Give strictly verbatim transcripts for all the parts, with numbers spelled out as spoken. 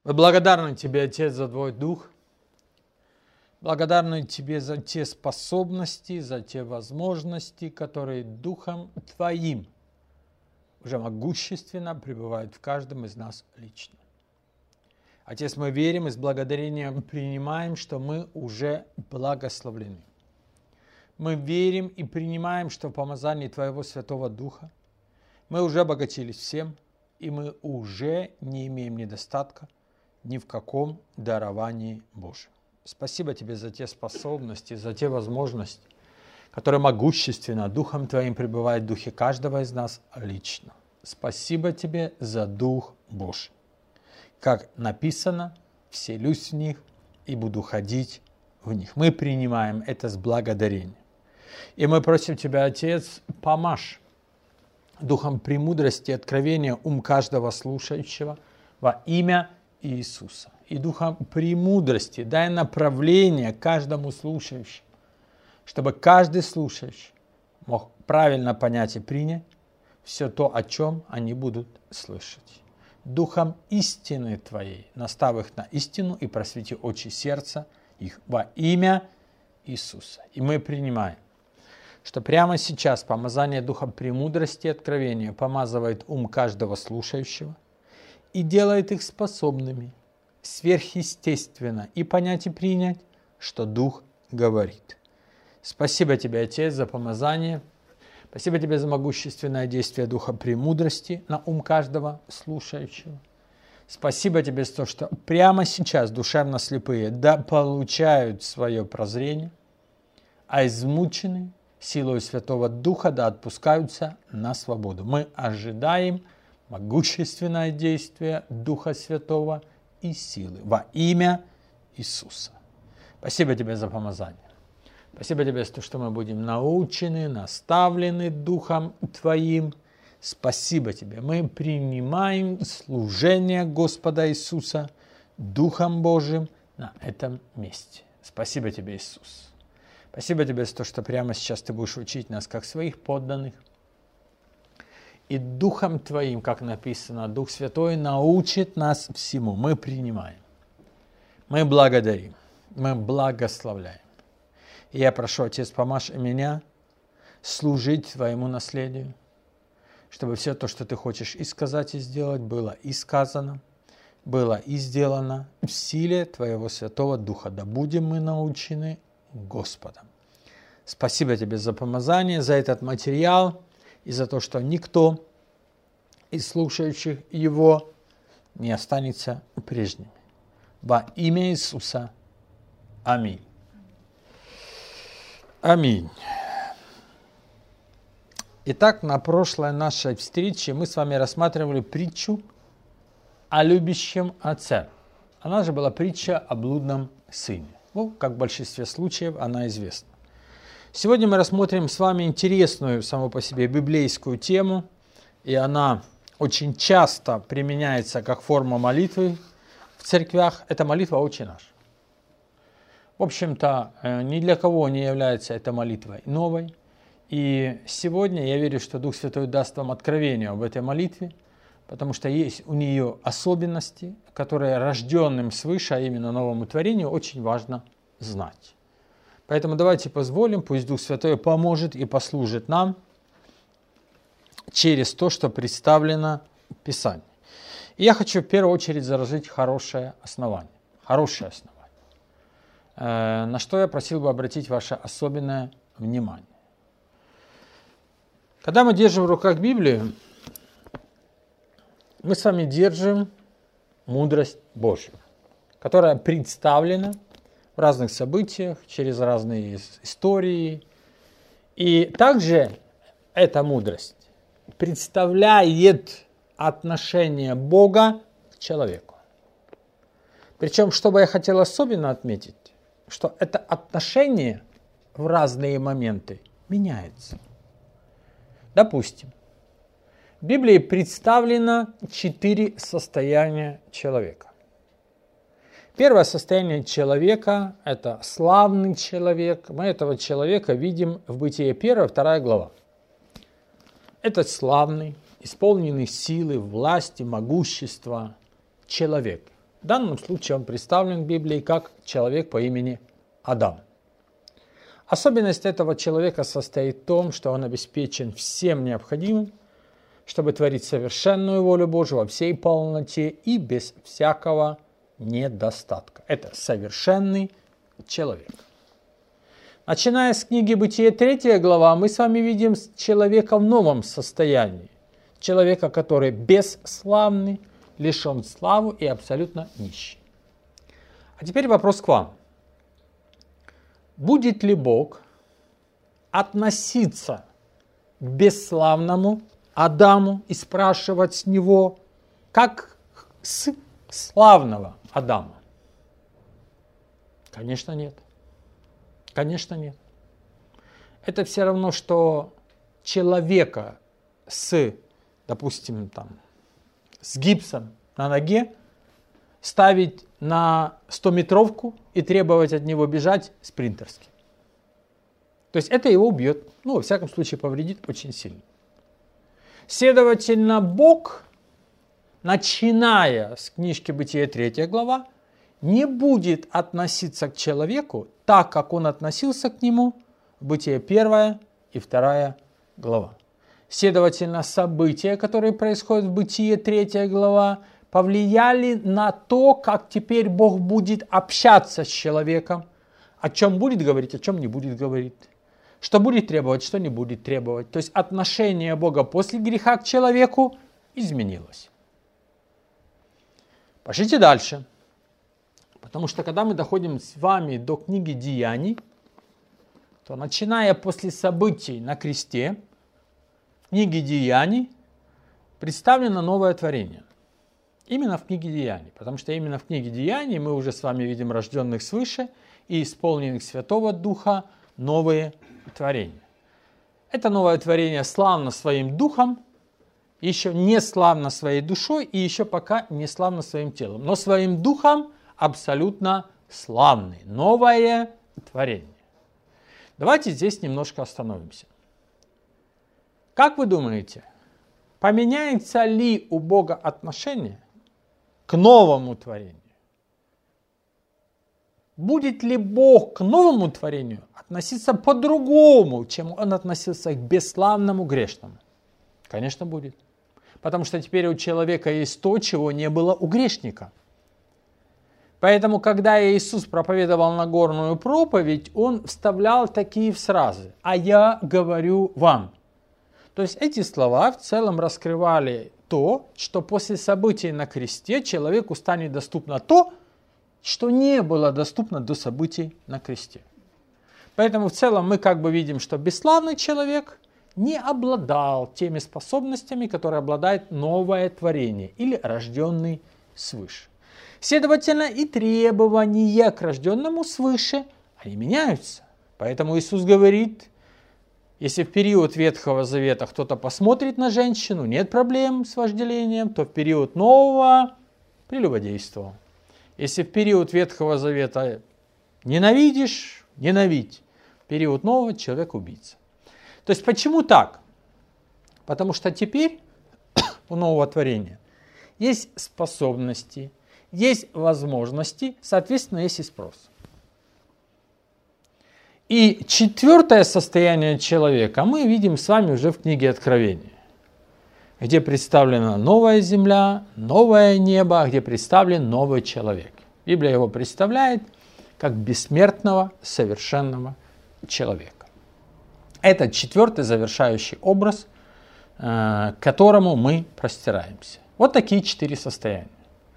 Мы благодарны Тебе, Отец, за Твой Дух. Благодарны Тебе за те способности, за те возможности, которые Духом Твоим уже могущественно пребывают в каждом из нас лично. Отец, мы верим и с благодарением принимаем, что мы уже благословлены. Мы верим и принимаем, что в помазании Твоего Святого Духа мы уже обогатились всем, и мы уже не имеем недостатка ни в каком даровании Божьем. Спасибо Тебе за те способности, за те возможности, которые могущественно Духом Твоим пребывают в духе каждого из нас лично. Спасибо Тебе за Дух Божий. Как написано, вселюсь в них и буду ходить в них. Мы принимаем это с благодарением. И мы просим Тебя, Отец, помажь Духом премудрости и откровения ум каждого слушающего во имя Иисуса. И Духом премудрости дай направление каждому слушающему, чтобы каждый слушающий мог правильно понять и принять все то, о чем они будут слышать. Духом истины Твоей настав их на истину и просвети очи сердца их во имя Иисуса. И мы принимаем, что прямо сейчас помазание Духа премудрости и откровения помазывает ум каждого слушающего и делает их способными сверхъестественно и понять и принять, что Дух говорит. Спасибо Тебе, Отец, за помазание. Спасибо Тебе за могущественное действие Духа премудрости на ум каждого слушающего. Спасибо Тебе за то, что прямо сейчас душевно слепые да получают свое прозрение, а измученные силой Святого Духа да отпускаются на свободу. Мы ожидаем могущественное действие Духа Святого и силы во имя Иисуса. Спасибо Тебе за помазание. Спасибо Тебе за то, что мы будем научены, наставлены Духом Твоим. Спасибо Тебе. Мы принимаем служение Господа Иисуса Духом Божьим на этом месте. Спасибо Тебе, Иисус. Спасибо Тебе за то, что прямо сейчас Ты будешь учить нас, как своих подданных. И Духом Твоим, как написано, Дух Святой научит нас всему. Мы принимаем. Мы благодарим. Мы благословляем. И я прошу, Отец, помажь меня служить Твоему наследию, чтобы все то, что Ты хочешь и сказать, и сделать, было и сказано, было и сделано в силе Твоего Святого Духа. Да будем мы научены Господом. Спасибо Тебе за помазание, за этот материал и за то, что никто из слушающих его не останется прежним. Во имя Иисуса. Аминь. Аминь. Итак, на прошлой нашей встрече мы с вами рассматривали притчу о любящем отце. Она же была притча о блудном сыне. Ну, как в большинстве случаев, она известна. Сегодня мы рассмотрим с вами интересную саму по себе библейскую тему, и она очень часто применяется как форма молитвы в церквях. Это молитва «Отче наш». В общем-то, ни для кого не является эта молитвой новой. И сегодня я верю, что Дух Святой даст вам откровение об этой молитве, потому что есть у нее особенности, которые рожденным свыше, а именно новому творению, очень важно знать. Поэтому давайте позволим, пусть Дух Святой поможет и послужит нам через то, что представлено в Писании. И я хочу в первую очередь заложить хорошее основание. Хорошее основание. На что я просил бы обратить ваше особенное внимание. Когда мы держим в руках Библию, мы с вами держим мудрость Божью, которая представлена в разных событиях, через разные истории. И также эта мудрость представляет отношение Бога к человеку. Причем, что бы я хотел особенно отметить, что это отношение в разные моменты меняется. Допустим, в Библии представлено четыре состояния человека. Первое состояние человека – это славный человек. Мы этого человека видим в Бытие первая, вторая глава. Этот славный, исполненный силы, власти, могущества человек. В данном случае он представлен в Библии как человек по имени Адам. Особенность этого человека состоит в том, что он обеспечен всем необходимым, чтобы творить совершенную волю Божию во всей полноте и без всякого недостатка. Это совершенный человек. Начиная с книги Бытие третья глава, мы с вами видим человека в новом состоянии. Человека, который бесславный, лишен славы и абсолютно нищий. А теперь вопрос к вам. Будет ли Бог относиться к бесславному Адаму и спрашивать с него, как с славного Адама? Конечно, нет. Конечно, нет. Это все равно, что человека с, допустим, там, с гипсом на ноге ставить на стометровку и требовать от него бежать спринтерски. То есть это его убьет, ну, во всяком случае, повредит очень сильно. Следовательно, Бог, начиная с книжки Бытие третья глава, не будет относиться к человеку так, как он относился к нему в Бытие первая и вторая глава. Следовательно, события, которые происходят в Бытие третья глава, повлияли на то, как теперь Бог будет общаться с человеком, о чем будет говорить, о чем не будет говорить, что будет требовать, что не будет требовать. То есть отношение Бога после греха к человеку изменилось. Пошлите дальше. Потому что когда мы доходим с вами до книги Деяний, то начиная после событий на кресте, в книге Деяний представлено новое творение. Именно в книге Деяний. Потому что именно в книге Деяний мы уже с вами видим рожденных свыше и исполненных Святого Духа новые творения. Это новое творение славно своим духом, еще не славно своей душой и еще пока не славно своим телом. Но своим духом абсолютно славный. Новое творение. Давайте здесь немножко остановимся. Как вы думаете, поменяется ли у Бога отношение к новому творению? Будет ли Бог к новому творению относиться по-другому, чем Он относился к бесславному грешному? Конечно, будет. Потому что теперь у человека есть то, чего не было у грешника. Поэтому, когда Иисус проповедовал Нагорную проповедь, Он вставлял такие фразы: «А я говорю вам». То есть эти слова в целом раскрывали то, что после событий на кресте человеку станет доступно то, что не было доступно до событий на кресте. Поэтому в целом мы как бы видим, что бесславный человек не обладал теми способностями, которые обладает новое творение или рожденный свыше. Следовательно, и требования к рожденному свыше, они меняются. Поэтому Иисус говорит, если в период Ветхого Завета кто-то посмотрит на женщину, нет проблем с вожделением, то в период Нового прелюбодействовал. Если в период Ветхого Завета ненавидишь, ненавидь. В период Нового человек убийца. То есть почему так? Потому что теперь у нового творения есть способности, есть возможности, соответственно, есть и спрос. И четвертое состояние человека мы видим с вами уже в книге Откровения, где представлена новая земля, новое небо, где представлен новый человек. Библия его представляет как бессмертного, совершенного человека. Это четвертый завершающий образ, к которому мы простираемся. Вот такие четыре состояния.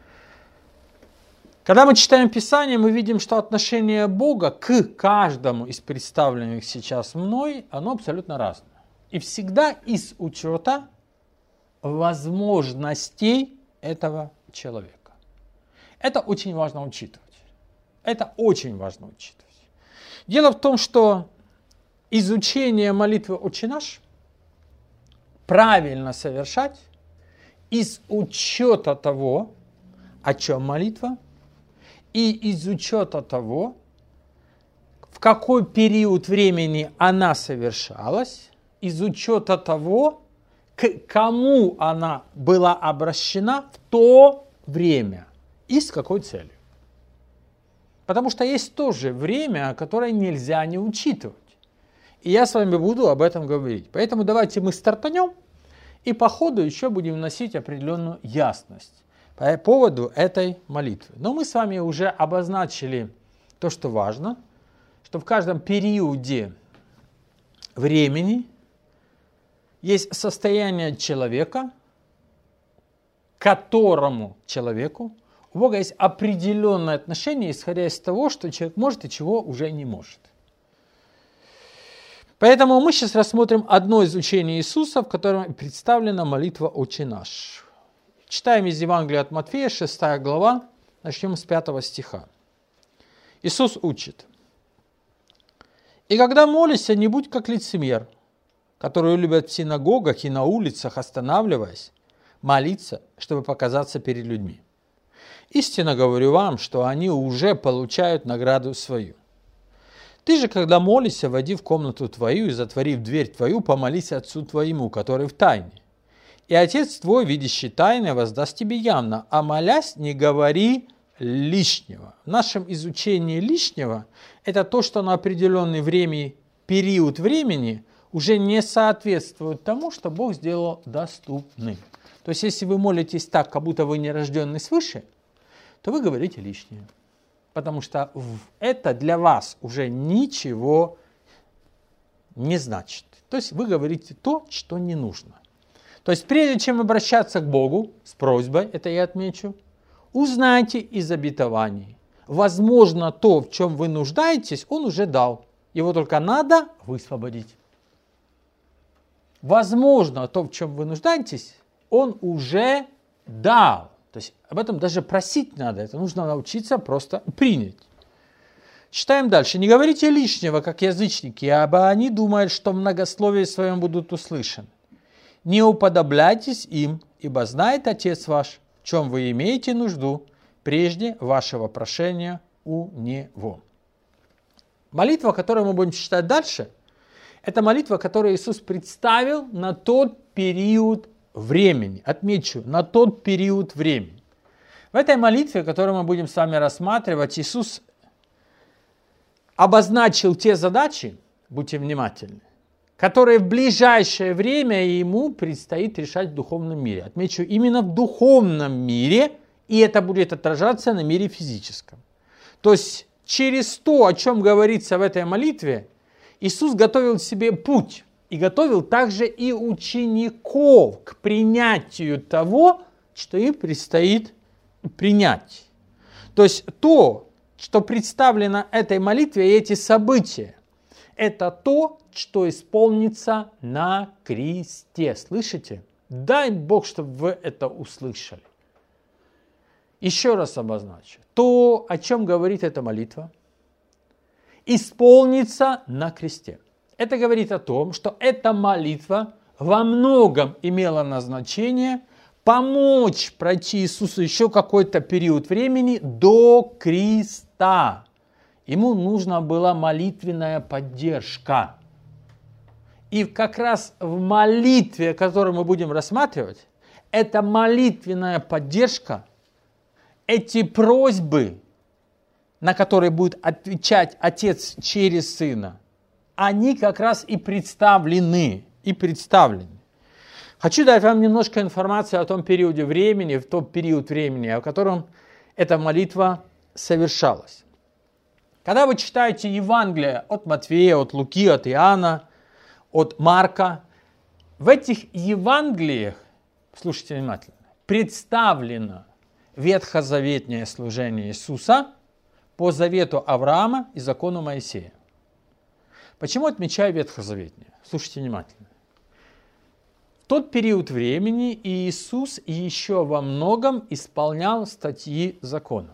Когда мы читаем Писание, мы видим, что отношение Бога к каждому из представленных сейчас мной, оно абсолютно разное. И всегда из учета возможностей этого человека. Это очень важно учитывать. Это очень важно учитывать. Дело в том, что изучение молитвы «Отче наш» правильно совершать из учета того, о чем молитва, и из учета того, в какой период времени она совершалась, из учета того, к кому она была обращена в то время И с какой целью? Потому что есть тоже время, которое нельзя не учитывать. И я с вами буду об этом говорить. Поэтому давайте мы стартанем и по ходу еще будем вносить определенную ясность по поводу этой молитвы. Но мы с вами уже обозначили то, что важно, что в каждом периоде времени есть состояние человека, к которому человеку у Бога есть определенное отношение, исходя из того, что человек может и чего уже не может. Поэтому мы сейчас рассмотрим одно из учений Иисуса, в котором представлена молитва «Отче наш». Читаем из Евангелия от Матфея, шестая глава, начнем с пятого стиха. Иисус учит. «И когда молишься, не будь как лицемер, которые любят в синагогах и на улицах, останавливаясь, молиться, чтобы показаться перед людьми. Истинно говорю вам, что они уже получают награду свою. Ты же, когда молишься, войди в комнату твою и, затворив дверь твою, помолись Отцу твоему, который в тайне. И Отец твой, видящий тайное, воздаст тебе явно, а молясь, не говори лишнего». В нашем изучении лишнего это то, что на определенный время, период времени уже не соответствует тому, что Бог сделал доступным. То есть, если вы молитесь так, как будто вы не рожденный свыше, то вы говорите лишнее. Потому что это для вас уже ничего не значит. То есть, вы говорите то, что не нужно. То есть, прежде чем обращаться к Богу с просьбой, это я отмечу, узнайте из обетований. Возможно, то, в чем вы нуждаетесь, Он уже дал. Его только надо высвободить. Возможно, то, в чем вы нуждаетесь, Он уже дал. То есть об этом даже просить надо. Это нужно научиться просто принять. Читаем дальше. «Не говорите лишнего, как язычники, ибо они думают, что в многословии своем будут услышаны. Не уподобляйтесь им, ибо знает Отец ваш, в чем вы имеете нужду, прежде вашего прошения у Него». Молитва, которую мы будем читать дальше, это молитва, которую Иисус представил на тот период времени. Отмечу, на тот период времени. В этой молитве, которую мы будем с вами рассматривать, Иисус обозначил те задачи, будьте внимательны, которые в ближайшее время ему предстоит решать в духовном мире. Отмечу, именно в духовном мире, и это будет отражаться на мире физическом. То есть через то, о чем говорится в этой молитве, Иисус готовил себе путь и готовил также и учеников к принятию того, что им предстоит принять. То есть то, что представлено этой молитве, и эти события, это то, что исполнится на кресте. Слышите? Дай Бог, чтобы вы это услышали. Еще раз обозначу. То, о чем говорит эта молитва, исполнится на кресте. Это говорит о том, что эта молитва во многом имела назначение помочь пройти Иисусу еще какой-то период времени до креста. Ему нужна была молитвенная поддержка. И как раз в молитве, которую мы будем рассматривать, эта молитвенная поддержка, эти просьбы, на которые будет отвечать Отец через Сына, они как раз и представлены, и представлены. Хочу дать вам немножко информации о том периоде времени, в тот период времени, о котором эта молитва совершалась. Когда вы читаете Евангелие от Матфея, от Луки, от Иоанна, от Марка, в этих Евангелиях, слушайте внимательно, представлено ветхозаветное служение Иисуса по завету Авраама и закону Моисея. Почему отмечаю ветхозаветное? Слушайте внимательно. В тот период времени Иисус еще во многом исполнял статьи закона.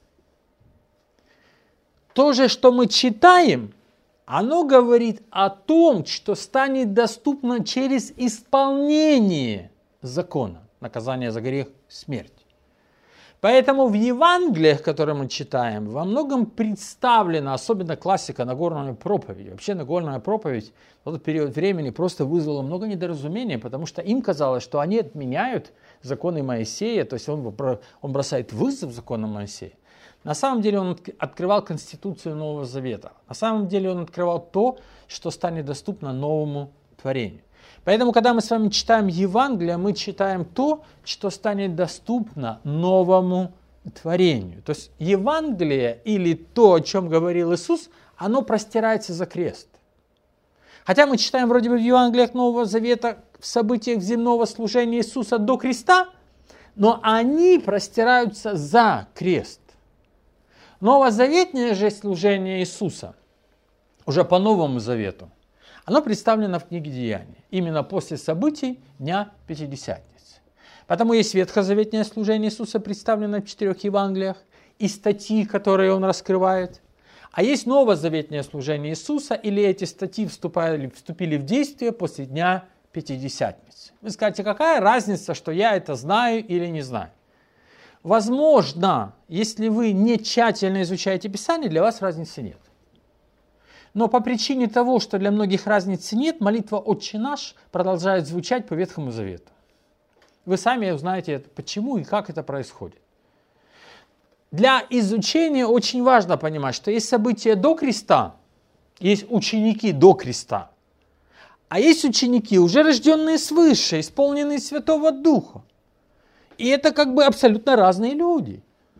То же, что мы читаем, оно говорит о том, что станет доступно через исполнение закона. Наказание за грех – смерть. Поэтому в Евангелиях, которые мы читаем, во многом представлена, особенно классика Нагорной проповеди. Вообще Нагорная проповедь в этот период времени просто вызвала много недоразумений, потому что им казалось, что они отменяют законы Моисея, то есть он, он бросает вызов законам Моисея. На самом деле он открывал Конституцию Нового Завета. На самом деле он открывал то, что станет доступно новому творению. Поэтому, когда мы с вами читаем Евангелие, мы читаем то, что станет доступно новому творению. То есть Евангелие или то, о чем говорил Иисус, оно простирается за крест. Хотя мы читаем вроде бы в Евангелиях Нового Завета в событиях земного служения Иисуса до креста, но они простираются за крест. Новозаветное же служение Иисуса, уже по Новому Завету, оно представлено в книге Деяний, именно после событий Дня Пятидесятницы. Потому есть ветхозаветное служение Иисуса, представленное в четырех Евангелиях, и статьи, которые он раскрывает. А есть новозаветное служение Иисуса, или эти статьи вступали, вступили в действие после Дня Пятидесятницы. Вы скажете, какая разница, что я это знаю или не знаю? Возможно, если вы не тщательно изучаете Писание, для вас разницы нет. Но по причине того, что для многих разницы нет, молитва «Отче наш» продолжает звучать по Ветхому Завету. Вы сами узнаете, почему и как это происходит. Для изучения очень важно понимать, что есть события до креста, есть ученики до креста, а есть ученики, уже рожденные свыше, исполненные Святого Духа. И это как бы абсолютно разные люди.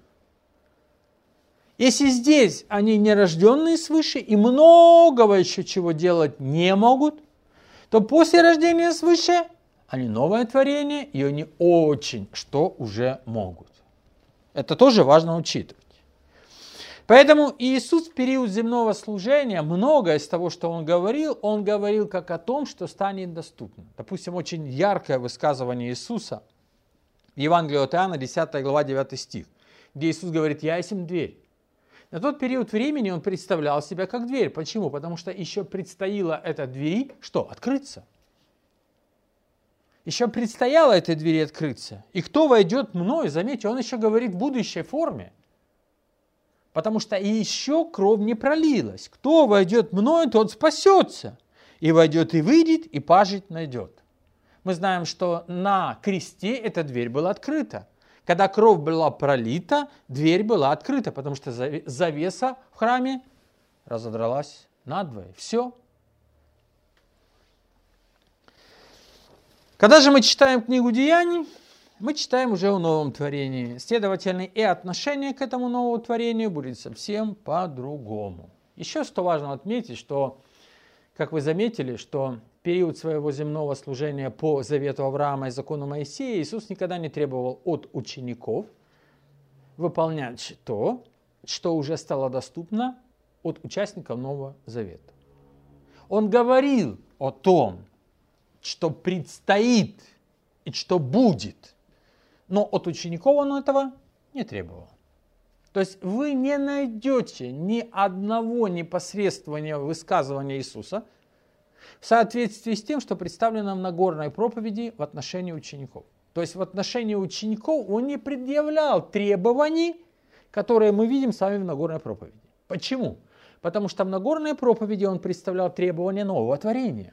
Если здесь они нерожденные свыше и многого еще чего делать не могут, то после рождения свыше они новое творение, и они очень что уже могут. Это тоже важно учитывать. Поэтому Иисус в период земного служения, многое из того, что Он говорил, Он говорил как о том, что станет доступным. Допустим, очень яркое высказывание Иисуса в Евангелии от Иоанна, десятая глава, девятый стих, где Иисус говорит: «Я есть дверь». На тот период времени Он представлял себя как дверь. Почему? Потому что еще предстояло этой двери что? Открыться. Еще предстояло этой двери открыться. И кто войдет мною, заметьте, Он еще говорит в будущей форме. Потому что еще кровь не пролилась. Кто войдет мною, тот спасется. И войдет, и выйдет, и пажить найдет. Мы знаем, что на кресте эта дверь была открыта. Когда кровь была пролита, дверь была открыта, потому что завеса в храме разодралась надвое. Все. Когда же мы читаем книгу Деяний, мы читаем уже о новом творении. Следовательно, и отношение к этому новому творению будет совсем по-другому. Еще что важно отметить, что, как вы заметили, что период своего земного служения по завету Авраама и закону Моисея Иисус никогда не требовал от учеников выполнять то, что уже стало доступно от участников Нового Завета. Он говорил о том, что предстоит и что будет, но от учеников он этого не требовал. То есть вы не найдете ни одного непосредственного высказывания Иисуса в соответствии с тем, что представлено в Нагорной проповеди в отношении учеников. То есть в отношении учеников он не предъявлял требований, которые мы видим с вами в Нагорной проповеди. Почему? Потому что в Нагорной проповеди он представлял требования нового творения.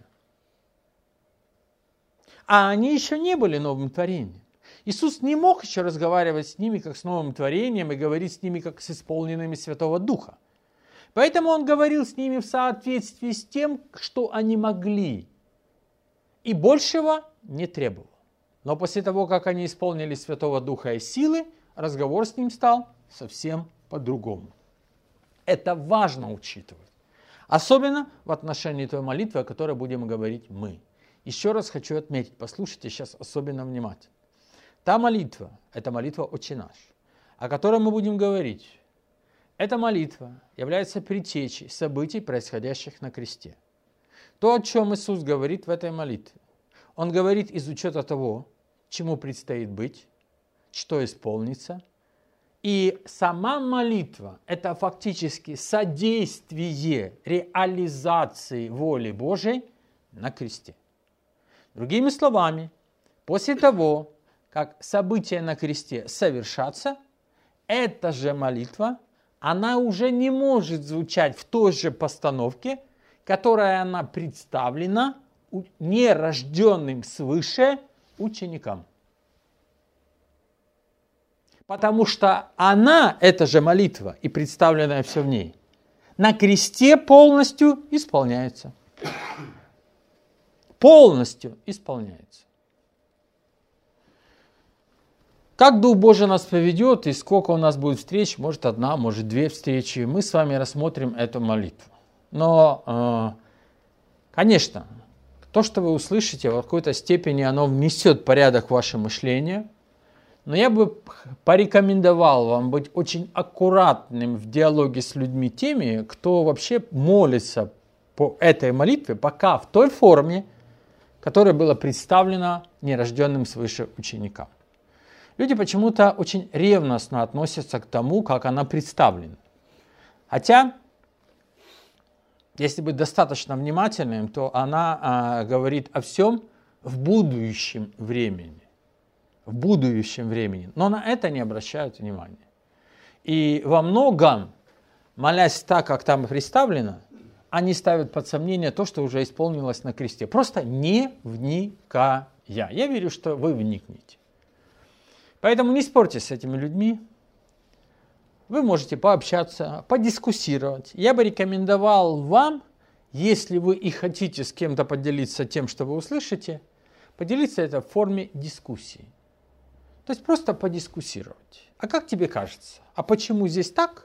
А они еще не были новым творением. Иисус не мог еще разговаривать с ними как с новым творением и говорить с ними как с исполненными Святого Духа. Поэтому он говорил с ними в соответствии с тем, что они могли. И большего не требовал. Но после того, как они исполнили Святого Духа и силы, разговор с ним стал совсем по-другому. Это важно учитывать. Особенно в отношении той молитвы, о которой будем говорить мы. Еще раз хочу отметить, послушайте сейчас особенно внимательно. Та молитва, это молитва «Отче наш», о которой мы будем говорить. Эта молитва является предтечей событий, происходящих на кресте. То, о чем Иисус говорит в этой молитве, Он говорит из учета того, чему предстоит быть, что исполнится. И сама молитва – это фактически содействие реализации воли Божией на кресте. Другими словами, после того, как события на кресте совершатся, эта же молитва, она уже не может звучать в той же постановке, которая она представлена нерожденным свыше ученикам. Потому что она, эта же молитва и представленное все в ней, на кресте полностью исполняется. Полностью исполняется. Как Дух Божий нас поведет и сколько у нас будет встреч, может одна, может две встречи, мы с вами рассмотрим эту молитву. Но, конечно, то, что вы услышите, в какой-то степени оно внесет порядок в ваше мышление. Но я бы порекомендовал вам быть очень аккуратным в диалоге с людьми теми, кто вообще молится по этой молитве, пока в той форме, которая была представлена нерожденным свыше ученикам. Люди почему-то очень ревностно относятся к тому, как она представлена. Хотя, если быть достаточно внимательным, то она а, говорит о всем в будущем времени. В будущем времени. Но на это не обращают внимания. И во многом, молясь так, как там представлено, они ставят под сомнение то, что уже исполнилось на кресте. Просто не вникая. Я верю, что вы вникнете. Поэтому не спорьте с этими людьми. Вы можете пообщаться, подискуссировать. Я бы рекомендовал вам, если вы и хотите с кем-то поделиться тем, что вы услышите, поделиться это в форме дискуссии. То есть просто подискуссировать. А как тебе кажется? А почему здесь так?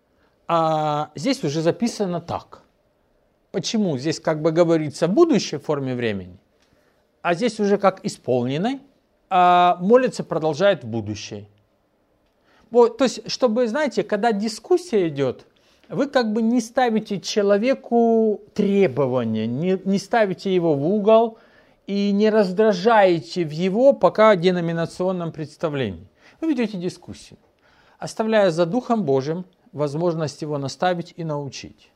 А здесь уже записано так. Почему здесь как бы говорится в будущей форме времени, а здесь уже как исполненной, а молится продолжает в будущей. Вот, то есть, чтобы, знаете, когда дискуссия идет, вы как бы не ставите человеку требования, не, не ставите его в угол, и не раздражаете в его пока деноминационном представлении. Вы ведете дискуссию, оставляя за Духом Божьим возможность его наставить и научить.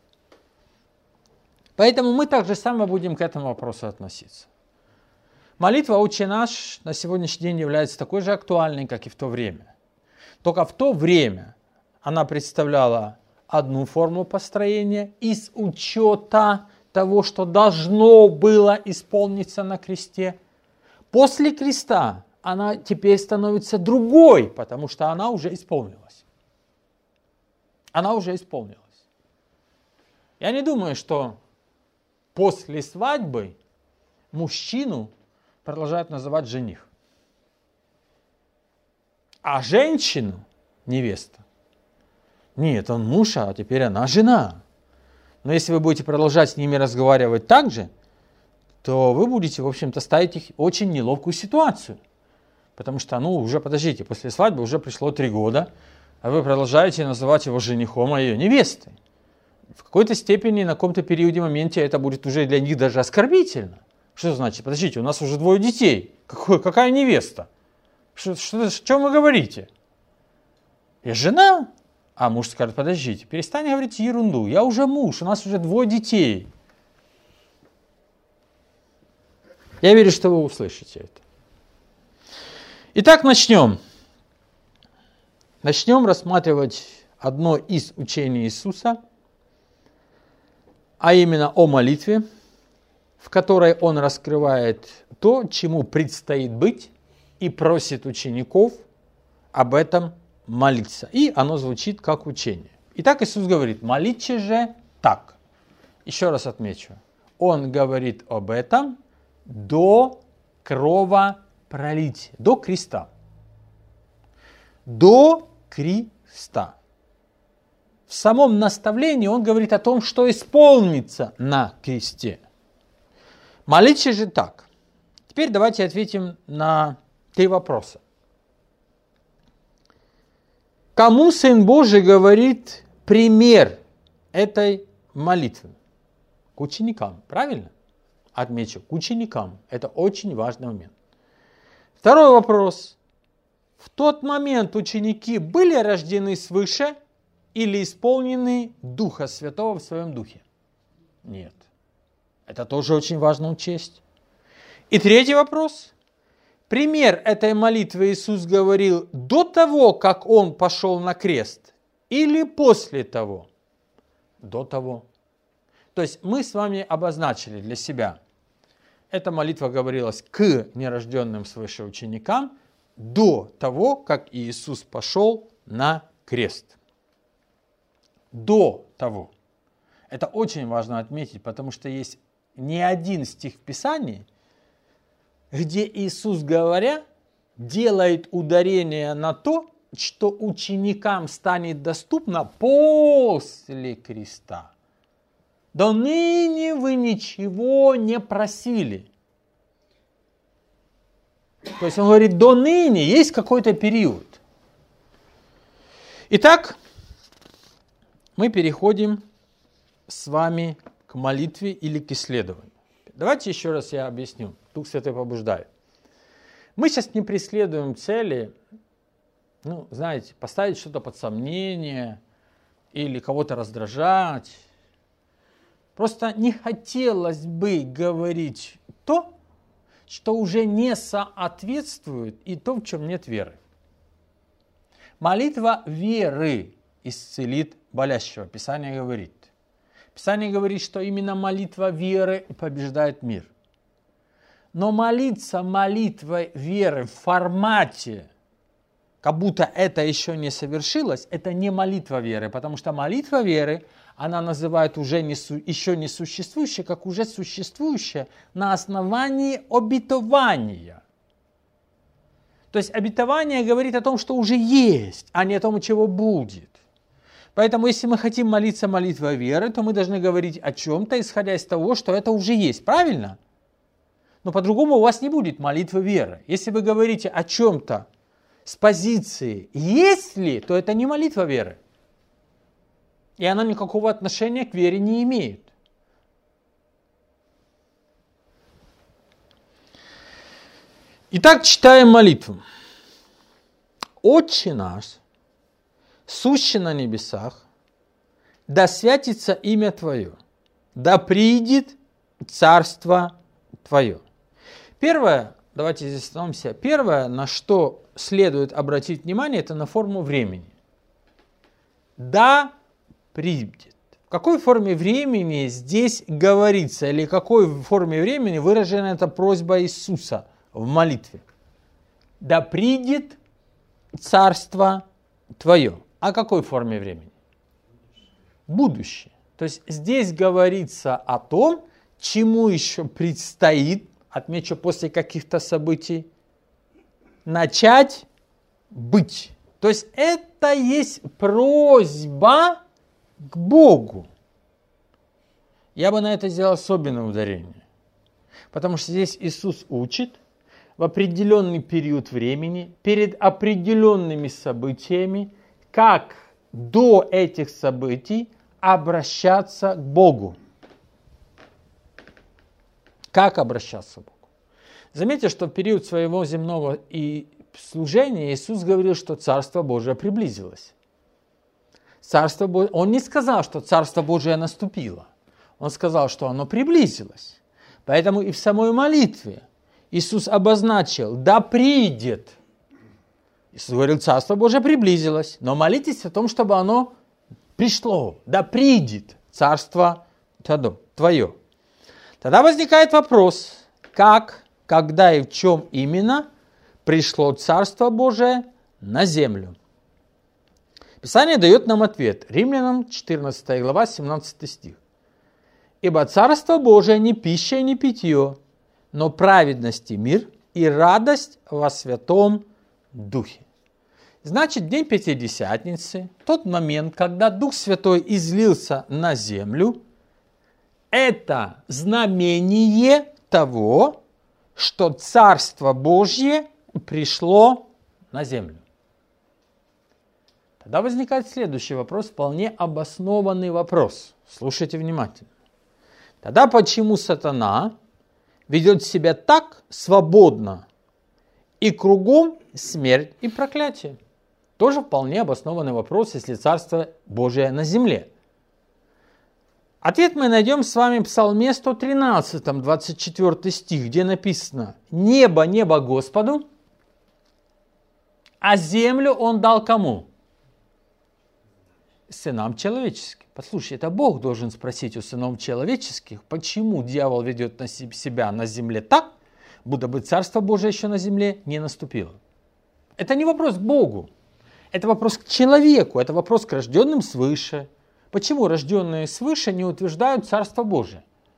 Поэтому мы так же само будем к этому вопросу относиться. Молитва «Отче наш» на сегодняшний день является такой же актуальной, как и в то время. Только в то время она представляла одну форму построения из учета того, что должно было исполниться на кресте. После креста она теперь становится другой, потому что она уже исполнилась. Она уже исполнилась. Я не думаю, что после свадьбы мужчину продолжают называть жених, а женщину невеста. Нет, он муж, а теперь она жена. Но если вы будете продолжать с ними разговаривать так же, то вы будете, в общем-то, ставить их в очень неловкую ситуацию. Потому что, ну, уже, подождите, после свадьбы уже пришло три года, а вы продолжаете называть его женихом, а ее невестой. В какой-то степени, на каком-то периоде, моменте это будет уже для них даже оскорбительно. Что значит? Подождите, у нас уже двое детей. Какой, какая невеста? Что, что, о чем вы говорите? Я жена? А муж скажет, подождите, перестань говорить ерунду. Я уже муж, у нас уже двое детей. Я верю, что вы услышите это. Итак, начнем. Начнем рассматривать одно из учений Иисуса, а именно о молитве, в которой Он раскрывает то, чему предстоит быть, и просит учеников об этом молиться. И оно звучит как учение. Итак, Иисус говорит, молитесь же так. Еще раз отмечу. Он говорит об этом до кровопролития, до креста. До креста. В самом наставлении он говорит о том, что исполнится на кресте. Молитесь же так. Теперь давайте ответим на три вопроса. Кому Сын Божий говорит пример этой молитвы? К ученикам, правильно? Отмечу, к ученикам. Это очень важный момент. Второй вопрос. В тот момент ученики были рождены свыше или исполнены Духа Святого в своем духе? Нет. Это тоже очень важно учесть. И третий вопрос. пример этой молитвы Иисус говорил до того, как Он пошел на крест, или после того? До того. То есть мы с вами обозначили для себя. Эта молитва говорилась к нерожденным свыше ученикам до того, как Иисус пошел на крест. До того. Это очень важно отметить, потому что есть не один стих в Писании, где Иисус, говоря, делает ударение на то, что ученикам станет доступно после креста. До ныне вы ничего не просили. То есть он говорит, до ныне есть какой-то период. Итак, мы переходим с вами к молитве или к исследованию. Давайте еще раз я объясню. Дух Святой побуждает. Мы сейчас не преследуем цели, ну, знаете, поставить что-то под сомнение или кого-то раздражать. Просто не хотелось бы говорить то, что уже не соответствует, и то, в чем нет веры. Молитва веры исцелит болящего. Писание говорит. Писание говорит, что именно молитва веры побеждает мир. Но молиться молитвой веры в формате, как будто это еще не совершилось, это не молитва веры, потому что молитва веры, она называет уже не, еще не существующее, как уже существующее на основании обетования. То есть обетование говорит о том, что уже есть, а не о том, чего будет. Поэтому, если мы хотим молиться молитвой веры, то мы должны говорить о чем-то, исходя из того, что это уже есть. Правильно? Но по-другому у вас не будет молитвы веры. Если вы говорите о чем-то с позиции «есть ли», то это не молитва веры. И она никакого отношения к вере не имеет. Итак, читаем молитву. «Отче наш, сущий на небесах, да святится имя Твое, да придет царство Твое». Первое, давайте здесь остановимся, первое, на что следует обратить внимание, это на форму времени. Да придет. В какой форме времени здесь говорится, или в какой форме времени выражена эта просьба Иисуса в молитве? Да придет царство Твое. О какой форме времени? Будущее. То есть здесь говорится о том, чему еще предстоит, отмечу после каких-то событий, начать быть. То есть это есть просьба к Богу. Я бы на это сделал особенное ударение. Потому что здесь Иисус учит в определенный период времени, перед определенными событиями, как до этих событий обращаться к Богу. Как обращаться к Богу? Заметьте, что в период своего земного и служения Иисус говорил, что Царство Божие приблизилось. Царство Божие... Он не сказал, что Царство Божие наступило. Он сказал, что оно приблизилось. Поэтому и в самой молитве Иисус обозначил, да придет. Иисус говорил, Царство Божие приблизилось, но молитесь о том, чтобы оно пришло, да придет Царство Твое. Тогда возникает вопрос, как, когда и в чем именно пришло Царство Божие на землю. Писание дает нам ответ. Римлянам четырнадцатая глава, семнадцатый стих. «Ибо Царство Божие не пища и не питье, но праведность и мир и радость во Святом Духе». Значит, день Пятидесятницы, тот момент, когда Дух Святой излился на землю, это знамение того, что Царство Божье пришло на землю. Тогда возникает следующий вопрос, вполне обоснованный вопрос. Слушайте внимательно. Тогда почему сатана ведет себя так свободно и кругом смерть и проклятие? Тоже вполне обоснованный вопрос, если Царство Божие на земле. Ответ мы найдем с вами в Псалме сто тринадцатом, двадцать четвёртый стих, где написано: «Небо, небо Господу, а землю Он дал кому? Сынам человеческим». Послушай, это Бог должен спросить у сынов человеческих, почему дьявол ведет на себя на земле так, будто бы Царство Божие еще на земле не наступило. Это не вопрос к Богу, это вопрос к человеку, это вопрос к рожденным свыше. Почему рожденные свыше не утверждают Царство Божие?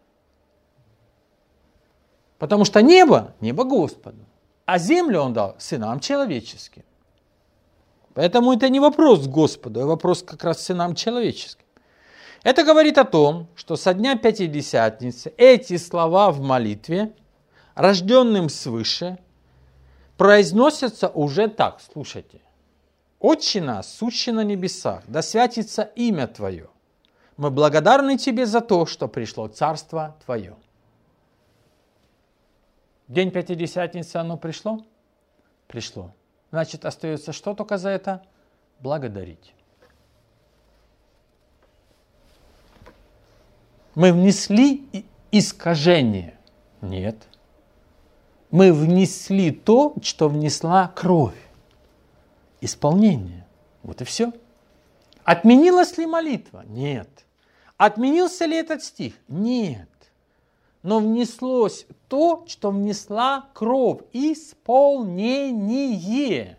Потому что небо, небо Господу, а землю Он дал сынам человеческим. Поэтому это не вопрос к Господу, а вопрос как раз сынам человеческим. Это говорит о том, что со дня Пятидесятницы эти слова в молитве, рожденным свыше, произносятся уже так. Слушайте. «Отче наш, сущий на небесах, да святится имя Твое. Мы благодарны Тебе за то, что пришло Царство Твое». День Пятидесятницы оно пришло? Пришло. Значит, остается что только за это? Благодарить. Мы внесли искажение? Нет. Мы внесли то, что внесла кровь. Исполнение. Вот и все. Отменилась ли молитва? Нет. Отменился ли этот стих? Нет. Но внеслось то, что внесла кровь. Исполнение.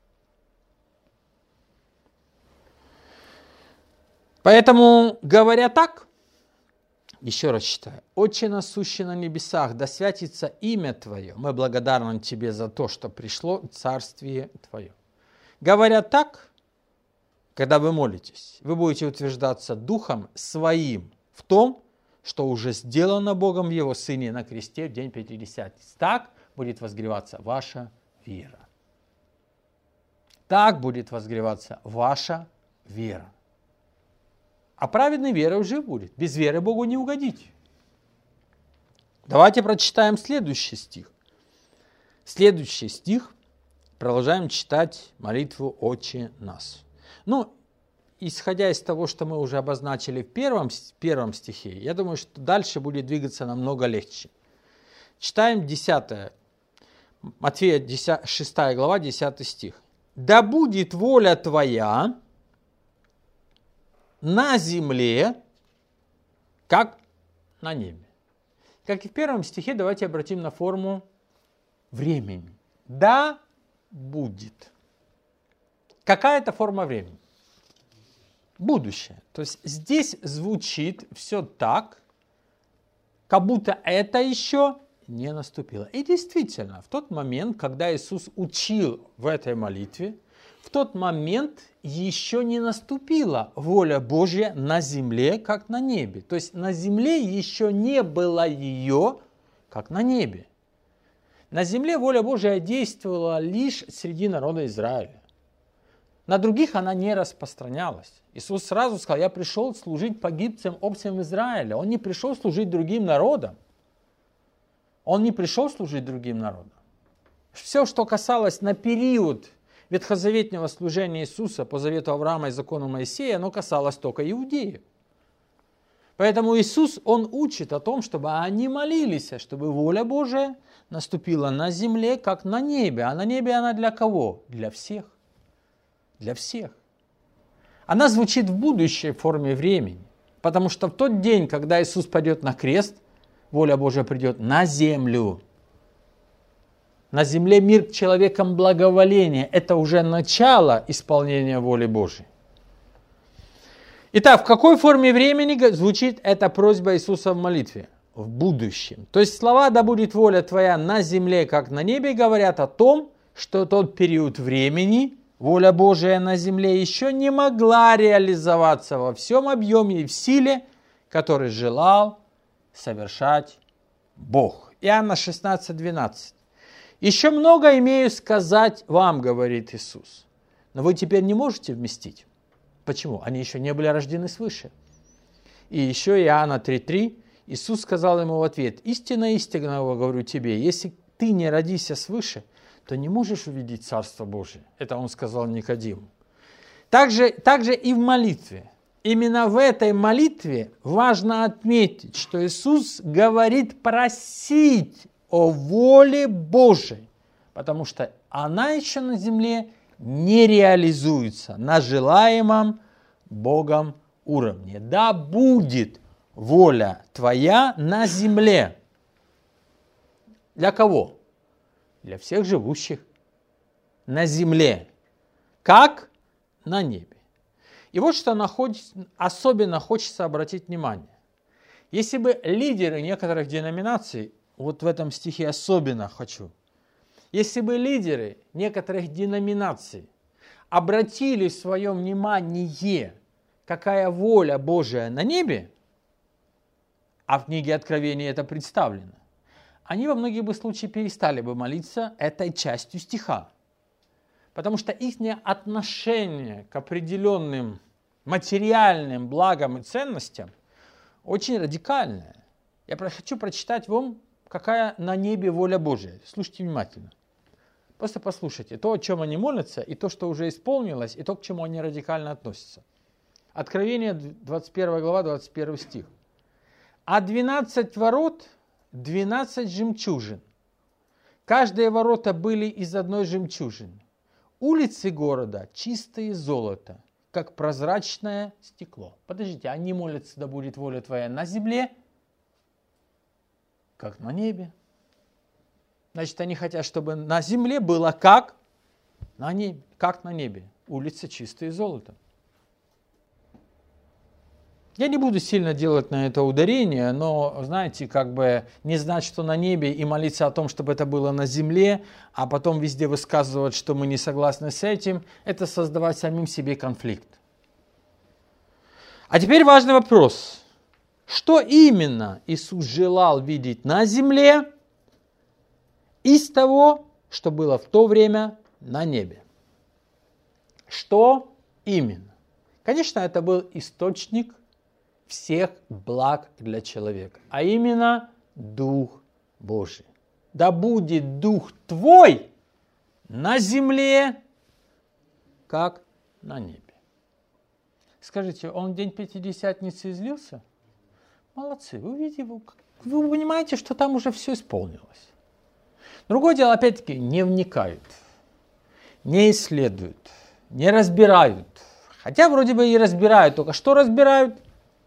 Поэтому, говоря так, еще раз читаю. «Отче наш, сущий на небесах, да святится имя Твое. Мы благодарны Тебе за то, что пришло Царствие Твое». Говоря так, когда вы молитесь, вы будете утверждаться Духом Своим в том, что уже сделано Богом в Его Сыне на кресте в день Пятидесятницы. Так будет возгреваться ваша вера. Так будет возгреваться ваша вера. А праведной верой уже будет. Без веры Богу не угодить. Давайте прочитаем следующий стих. Следующий стих. Продолжаем читать молитву «Отче наш». Ну, исходя из того, что мы уже обозначили в первом, первом стихе, я думаю, что дальше будет двигаться намного легче. Читаем десятое, Матфея десятая, шестая глава, десятый стих. «Да будет воля Твоя на земле, как на небе». Как и в первом стихе, давайте обратим на форму времени. «Да будет». Какая это форма времени? Будущее. То есть здесь звучит все так, как будто это еще не наступило. И действительно, в тот момент, когда Иисус учил в этой молитве, в тот момент еще не наступила воля Божья на земле, как на небе. То есть на земле еще не было ее, как на небе. На земле воля Божья действовала лишь среди народа Израиля. На других она не распространялась. Иисус сразу сказал: я пришел служить погибцам овцам Израиля. Он не пришел служить другим народам. Он не пришел служить другим народам. Все, что касалось на период ветхозаветного служения Иисуса по завету Авраама и закону Моисея, оно касалось только иудеев. Поэтому Иисус, Он учит о том, чтобы они молились, чтобы воля Божия наступила на земле, как на небе. А на небе она для кого? Для всех. Для всех. Она звучит в будущей форме времени. Потому что в тот день, когда Иисус пойдет на крест, воля Божия придет на землю. На земле мир к человекам благоволения. Это уже начало исполнения воли Божией. Итак, в какой форме времени звучит эта просьба Иисуса в молитве? В будущем. То есть слова «да будет воля Твоя на земле, как на небе» говорят о том, что тот период времени, воля Божия на земле еще не могла реализоваться во всем объеме и в силе, который желал совершать Бог. Иоанна шестнадцать двенадцать. «Еще много имею сказать вам, говорит Иисус, но вы теперь не можете вместить». Почему? Они еще не были рождены свыше. И еще Иоанна три три. Иисус сказал ему в ответ: «Истинно, истинно говорю тебе, если ты не родишься свыше, то не можешь увидеть Царство Божие». Это он сказал Никодиму. Также, также и в молитве. именно в этой молитве важно отметить, что Иисус говорит просить о воле Божией, потому что она еще на земле не реализуется на желаемом Богом уровне. Да будет воля твоя на земле. Для кого? Для всех живущих на земле, как на небе. И вот что особенно хочется обратить внимание. Если бы лидеры некоторых деноминаций, вот в этом стихе особенно хочу, если бы лидеры некоторых деноминаций обратили свое внимание, какая воля Божия на небе, а в книге Откровения это представлено, они во многих бы случаях перестали бы молиться этой частью стиха. Потому что их отношение к определенным материальным благам и ценностям очень радикальное. Я хочу прочитать вам, какая на небе воля Божия. Слушайте внимательно. Просто послушайте то, о чем они молятся, и то, что уже исполнилось, и то, к чему они радикально относятся. Откровение, двадцать первая глава, двадцать первый стих. «А двенадцать ворот, двенадцать жемчужин. Каждые ворота были из одной жемчужины. Улицы города чистые золото, как прозрачное стекло». Подождите, они молятся, да будет воля твоя на земле, как на небе. Значит, они хотят, чтобы на земле было как на небе. Как на небе. Улицы чистые золото. Я не буду сильно делать на это ударение, но, знаете, как бы не знать, что на небе, и молиться о том, чтобы это было на земле, а потом везде высказывать, что мы не согласны с этим, это создавать самим себе конфликт. А теперь важный вопрос. Что именно Иисус желал видеть на земле из того, что было в то время на небе? Что именно? Конечно, это был источник всех благ для человека, а именно Дух Божий. Да будет Дух твой на земле, как на небе. Скажите, он в день Пятидесятницы излился? Молодцы, вы видите, вы, вы понимаете, что там уже все исполнилось. Другое дело, опять-таки, не вникают, не исследуют, не разбирают. Хотя вроде бы и разбирают, только что разбирают?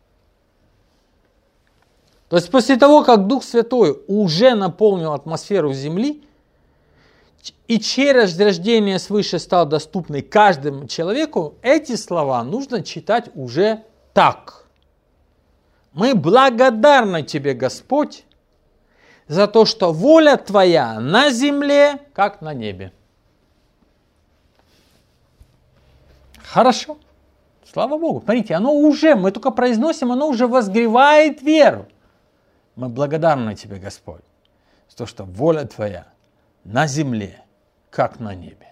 То есть после того, как Дух Святой уже наполнил атмосферу земли, и через рождение свыше стал доступный каждому человеку, эти слова нужно читать уже так. Мы благодарны Тебе, Господь, за то, что воля Твоя на земле, как на небе. Хорошо. Слава Богу. Смотрите, оно уже, мы только произносим, оно уже возгревает веру. Мы благодарны Тебе, Господь, за то, что воля Твоя на земле, как на небе.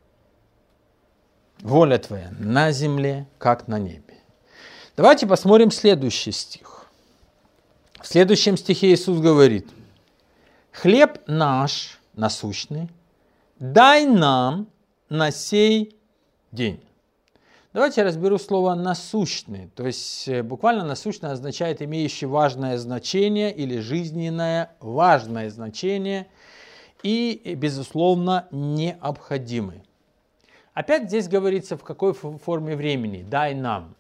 Воля Твоя на земле, как на небе. Давайте посмотрим следующий стих. В следующем стихе Иисус говорит: «Хлеб наш насущный дай нам на сей день». Давайте я разберу слово «насущный». То есть буквально «насущный» означает «имеющий важное значение» или «жизненное важное значение» и, безусловно, «необходимый». Опять здесь говорится, в какой форме времени. «Дай нам».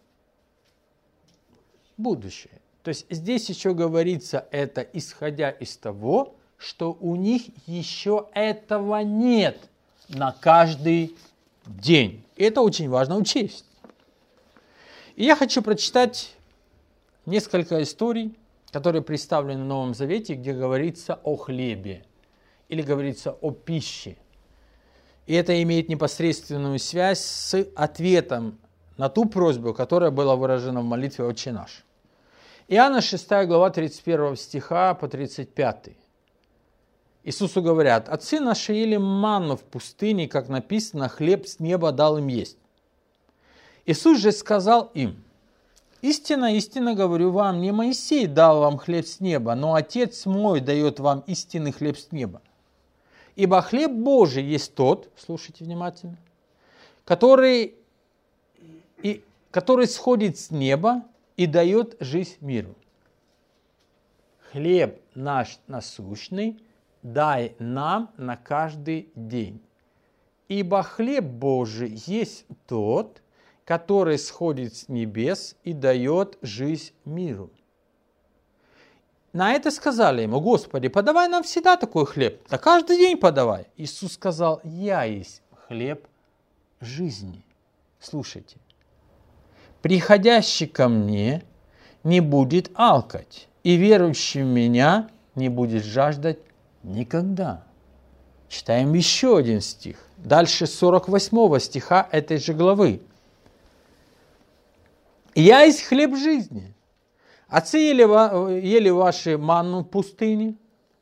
Будущее. То есть здесь еще говорится это, исходя из того, что у них еще этого нет на каждый день. И это очень важно учесть. И я хочу прочитать несколько историй, которые представлены в Новом Завете, где говорится о хлебе или говорится о пище. И это имеет непосредственную связь с ответом на ту просьбу, которая была выражена в молитве «Отче наш». Иоанна шестая глава тридцать первого стиха по тридцать пятый. Иисусу говорят: «Отцы наши ели манну в пустыне, как написано, хлеб с неба дал им есть». Иисус же сказал им: «Истинно, истинно говорю вам, не Моисей дал вам хлеб с неба, но Отец мой дает вам истинный хлеб с неба. Ибо хлеб Божий есть тот, слушайте внимательно, который, и, который сходит с неба и дает жизнь миру. Хлеб наш насущный дай нам на каждый день. Ибо хлеб Божий есть тот, который сходит с небес и дает жизнь миру. На это сказали ему: Господи, подавай нам всегда такой хлеб, да каждый день подавай. Иисус сказал: Я есть хлеб жизни. Слушайте. Приходящий ко мне не будет алкать, и верующий в меня не будет жаждать никогда. Читаем еще один стих. Дальше сорок восьмого стиха этой же главы. «Я есть хлеб жизни. Отцы ели, ели ваши манну в пустыне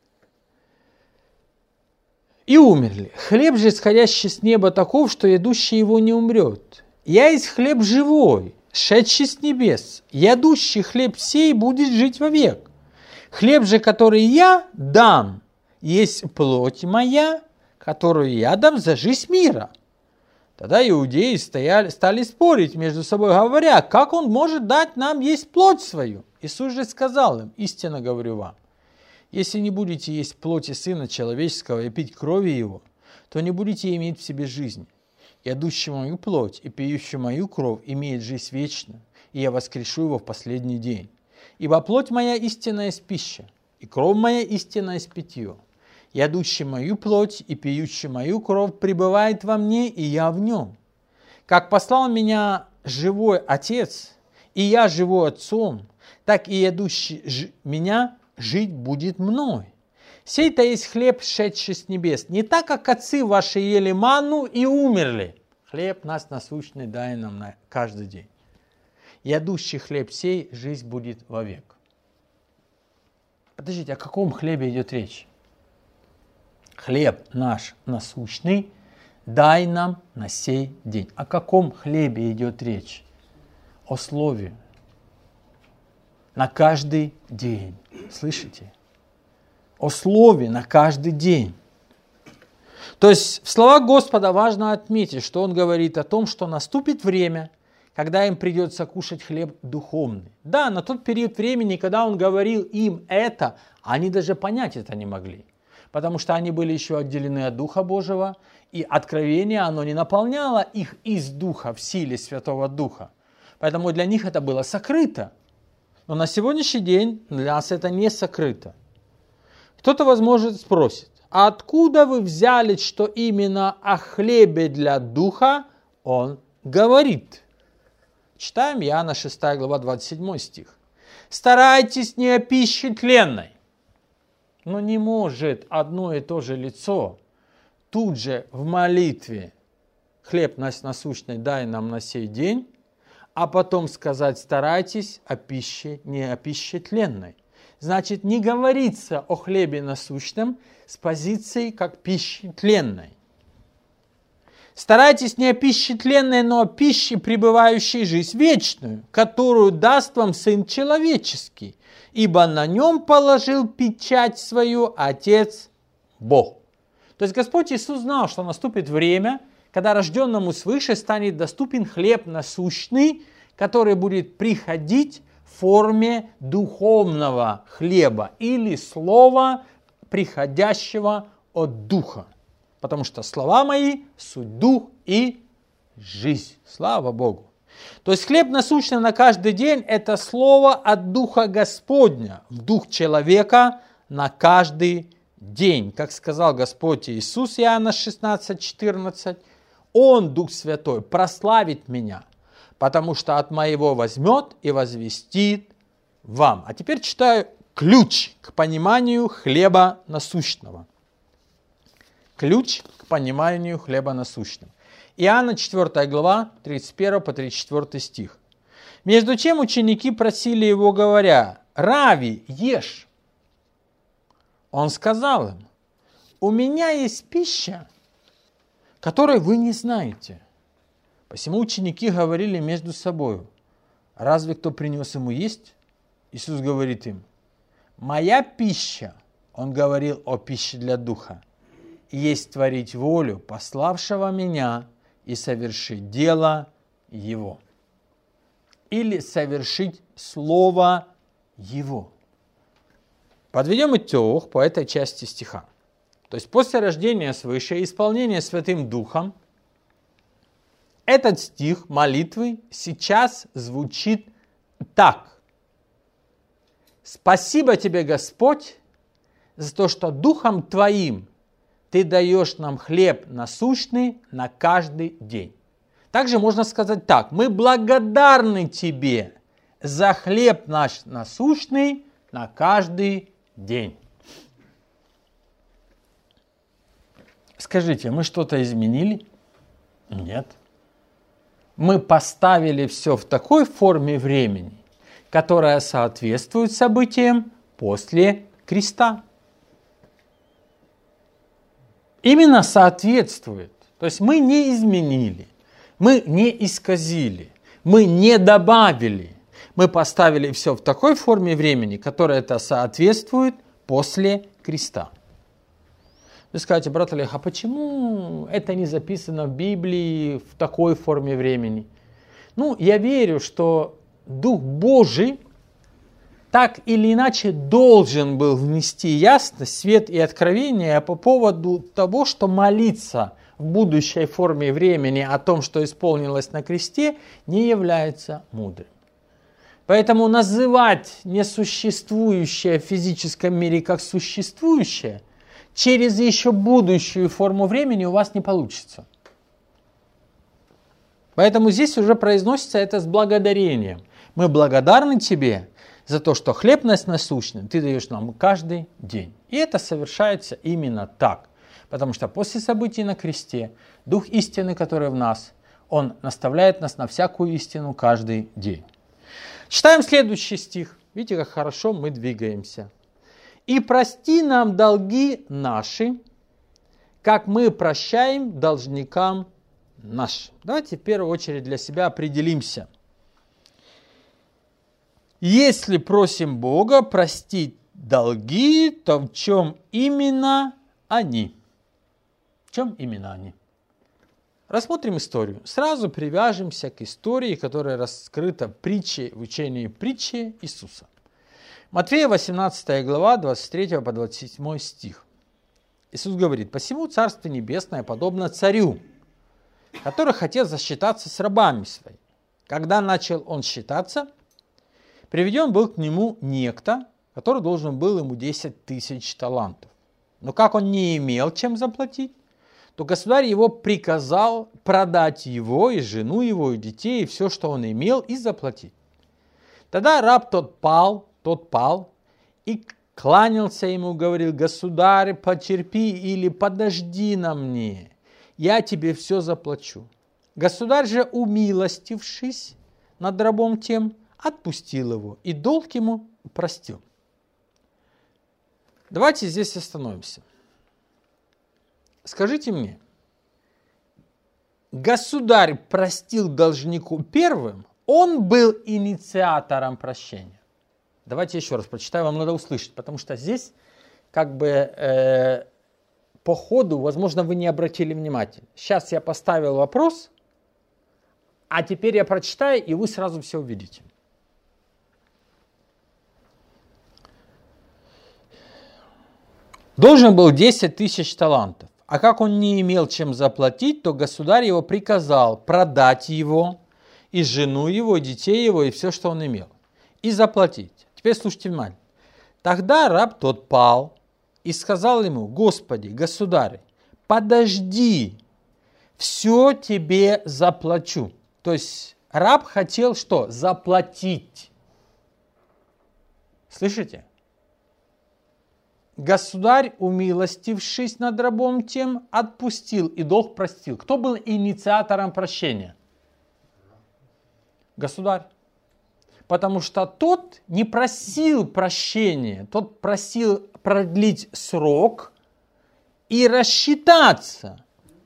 и умерли. Хлеб же, исходящий с неба, таков, что едущий его не умрет. Я есть хлеб живой, шедший с небес. Ядущий хлеб сей будет жить вовек. Хлеб же, который я дам, есть плоть моя, которую я дам за жизнь мира». Тогда иудеи стояли, стали спорить между собой, говоря: как он может дать нам есть плоть свою? Иисус же сказал им: истинно говорю вам, если не будете есть плоти Сына Человеческого и пить крови Его, то не будете иметь в себе жизни. Ядущий мою плоть и пьющий мою кровь имеет жизнь вечную, и я воскрешу его в последний день. Ибо плоть моя истинная есть пища, и кровь моя истинная есть питье. Ядущий мою плоть и пьющий мою кровь пребывает во мне, и я в нем. Как послал меня живой Отец, и я живу Отцом, так и ядущий ж... меня жить будет мной. Сей-то есть хлеб, шедший с небес, не так, как отцы ваши ели манну и умерли. Хлеб нас насущный дай нам на каждый день. Ядущий хлеб сей, жизнь будет вовек. Подождите, о каком хлебе идет речь? Хлеб наш насущный дай нам на сей день. О каком хлебе идет речь? О слове. На каждый день. Слышите? О слове на каждый день. То есть в словах Господа важно отметить, что Он говорит о том, что наступит время, когда им придется кушать хлеб духовный. Да, на тот период времени, когда Он говорил им это, они даже понять это не могли. Потому что они были еще отделены от Духа Божьего, и откровение, оно не наполняло их из Духа, в силе Святого Духа. Поэтому для них это было сокрыто. Но на сегодняшний день для нас это не сокрыто. Кто-то, возможно, спросит: а откуда вы взяли, что именно о хлебе для Духа Он говорит? Читаем Иоанна шестая глава, двадцать седьмой стих. «Старайтесь не о пище тленной». Но не может одно и то же лицо тут же в молитве: «Хлеб наш насущный дай нам на сей день», а потом сказать: «Старайтесь о пище, не о пище тленной». Значит, не говорится о хлебе насущном с позиции как пищи тленной. Старайтесь не о пище тленной, но о пище, пребывающей жизнь вечную, которую даст вам Сын Человеческий, ибо на нем положил печать свою Отец Бог. То есть Господь Иисус знал, что наступит время, когда рожденному свыше станет доступен хлеб насущный, который будет приходить в форме духовного хлеба или слова, приходящего от Духа. Потому что слова мои – суть дух и жизнь. Слава Богу. То есть хлеб насущный на каждый день – это слово от Духа Господня в дух человека на каждый день. Как сказал Господь Иисус, Иоанна шестнадцать четырнадцать, Он, Дух Святой, прославит меня, потому что от моего возьмет и возвестит вам. А теперь читаю ключ к пониманию хлеба насущного. Ключ к пониманию хлеба насущного. Иоанна четвёртая глава, тридцать первый по тридцать четвёртый стих. «Между чем ученики просили его, говоря: Рави, ешь». Он сказал им: «У меня есть пища, которой вы не знаете». Посему ученики говорили между собой: разве кто принес ему есть? Иисус говорит им: «Моя пища», Он говорил о пище для духа, «есть творить волю пославшего меня и совершить дело Его». или совершить Слово Его. Подведем итог по этой части стиха. То есть после рождения свыше и исполнения Святым Духом, этот стих молитвы сейчас звучит так. Спасибо тебе, Господь, за то, что Духом Твоим Ты даешь нам хлеб насущный на каждый день. Также можно сказать так. Мы благодарны Тебе за хлеб наш насущный на каждый день. Скажите, мы что-то изменили? Нет. Мы поставили все в такой форме времени, которая соответствует событиям после креста. Именно соответствует. То есть мы не изменили, мы не исказили, мы не добавили. Мы поставили все в такой форме времени, которая это соответствует после креста. Вы скажете, брат Олег, а почему это не записано в Библии в такой форме времени? Ну, я верю, что Дух Божий так или иначе должен был внести ясность, свет и откровение по поводу того, что молиться в будущей форме времени о том, что исполнилось на кресте, не является мудрым. Поэтому называть несуществующее в физическом мире как существующее через еще будущую форму времени у вас не получится. Поэтому здесь уже произносится это с благодарением. Мы благодарны Тебе за то, что хлеб наш насущный Ты даешь нам каждый день. И это совершается именно так. Потому что после событий на кресте Дух истины, который в нас, Он наставляет нас на всякую истину каждый день. Читаем следующий стих. Видите, как хорошо мы двигаемся. «И прости нам долги наши, как мы прощаем должникам нашим». Давайте в первую очередь для себя определимся. Если просим Бога простить долги, то в чем именно они? В чем именно они? Рассмотрим историю. Сразу привяжемся к истории, которая раскрыта в притче, в учении притчи Иисуса. Матфея восемнадцатая глава, двадцать третий по двадцать седьмой стих. Иисус говорит: «Посему Царство Небесное подобно царю, который хотел засчитаться с рабами своими. Когда начал он считаться, приведен был к нему некто, который должен был ему десять тысяч талантов. Но как он не имел чем заплатить, то государь его приказал продать его, и жену его, и детей, и все, что он имел, и заплатить. Тогда раб тот пал, тот пал, и кланялся ему, говорил: государь, потерпи или подожди на мне, я тебе все заплачу. Государь же, умилостившись над рабом тем, отпустил его, и долг ему простил». Давайте здесь остановимся. Скажите мне, государь простил должнику первым, он был инициатором прощения? Давайте еще раз прочитаю, вам надо услышать, потому что здесь как бы э, по ходу, возможно, вы не обратили внимания. Сейчас я поставил вопрос, а теперь я прочитаю, и вы сразу все увидите. Должен был десять тысяч талантов. А как он не имел чем заплатить, то государь его приказал продать его, и жену его, и детей его, и все, что он имел, и заплатить. Теперь слушайте внимательно. Тогда раб тот пал и сказал ему: «Господи, государь, подожди, все тебе заплачу». То есть раб хотел что? Заплатить. Слышите? Государь, умилостившись над рабом тем, отпустил и долг простил. Кто был инициатором прощения? Государь. Потому что тот не просил прощения, тот просил продлить срок и рассчитаться.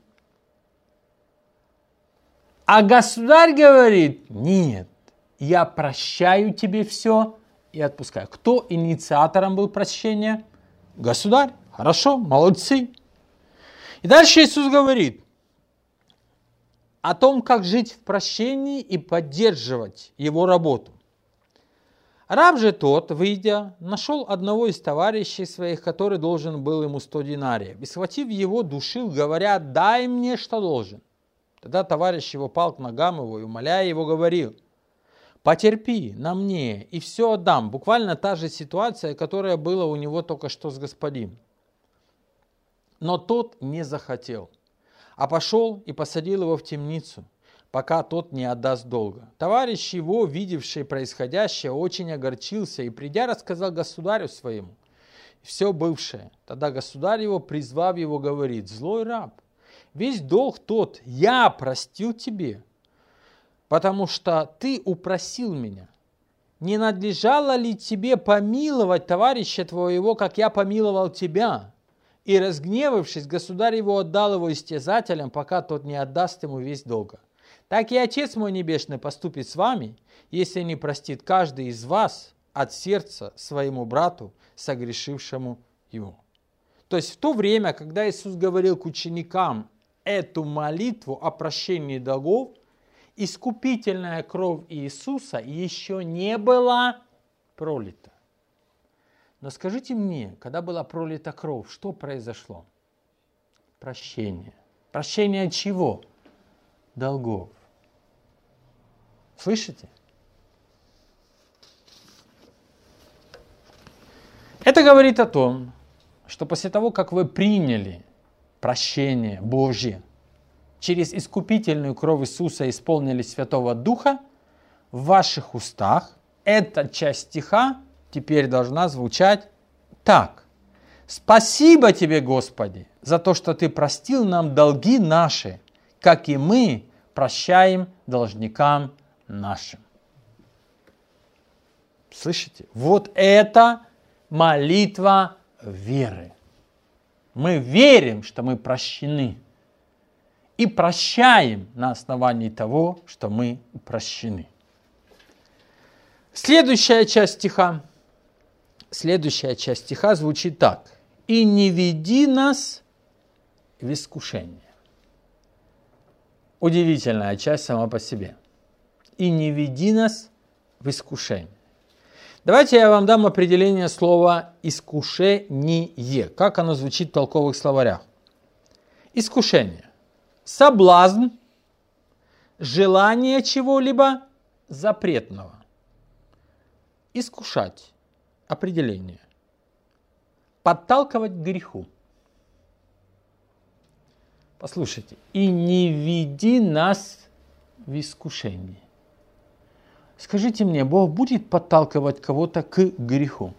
А государь говорит: нет, я прощаю тебе все и отпускаю. Кто инициатором был прощения? Государь. Хорошо, молодцы. И дальше Иисус говорит: о том, как жить в прощении и поддерживать его работу. Раб же тот, выйдя, нашел одного из товарищей своих, который должен был ему сто динариев, и, схватив его, душил, говоря: «Дай мне, что должен». Тогда товарищ его пал к ногам его и, умоляя его, говорил: «Потерпи на мне, и все отдам». Буквально та же ситуация, которая была у него только что с господином. Но тот не захотел, а пошел и посадил его в темницу, пока тот не отдаст долга. Товарищ его, видевший происходящее, очень огорчился и, придя, рассказал государю своему все бывшее. Тогда государь его, призвав его, говорит: «Злой раб, весь долг тот я простил тебе, потому что ты упросил меня. Не надлежало ли тебе помиловать товарища твоего, как я помиловал тебя?» И, разгневавшись, государь его отдал его истязателям, пока тот не отдаст ему весь долга. Так и Отец мой Небесный поступит с вами, если не простит каждый из вас от сердца своему брату, согрешившему его. То есть в то время, когда Иисус говорил к ученикам эту молитву о прощении долгов, искупительная кровь Иисуса еще не была пролита. Но скажите мне, когда была пролита кровь, что произошло? Прощение. Прощение от чего? Долгов. Слышите? Это говорит о том, что после того, как вы приняли прощение Божье, через искупительную кровь Иисуса исполнили Святого Духа, в ваших устах эта часть стиха теперь должна звучать так. «Спасибо тебе, Господи, за то, что ты простил нам долги наши, как и мы прощаем должникам нашим». Слышите? Вот это молитва веры. Мы верим, что мы прощены. И прощаем на основании того, что мы прощены. Следующая часть стиха. Следующая часть стиха звучит так. «И не веди нас в искушение». Удивительная часть сама по себе. «И не веди нас в искушение». Давайте я вам дам определение слова «искушение». Как оно звучит в толковых словарях? Искушение. Соблазн, желание чего-либо запретного. Искушать. Определение. Подталкивать к греху. Послушайте. «И не веди нас в искушение». Скажите мне, Бог будет подталкивать кого-то к греху?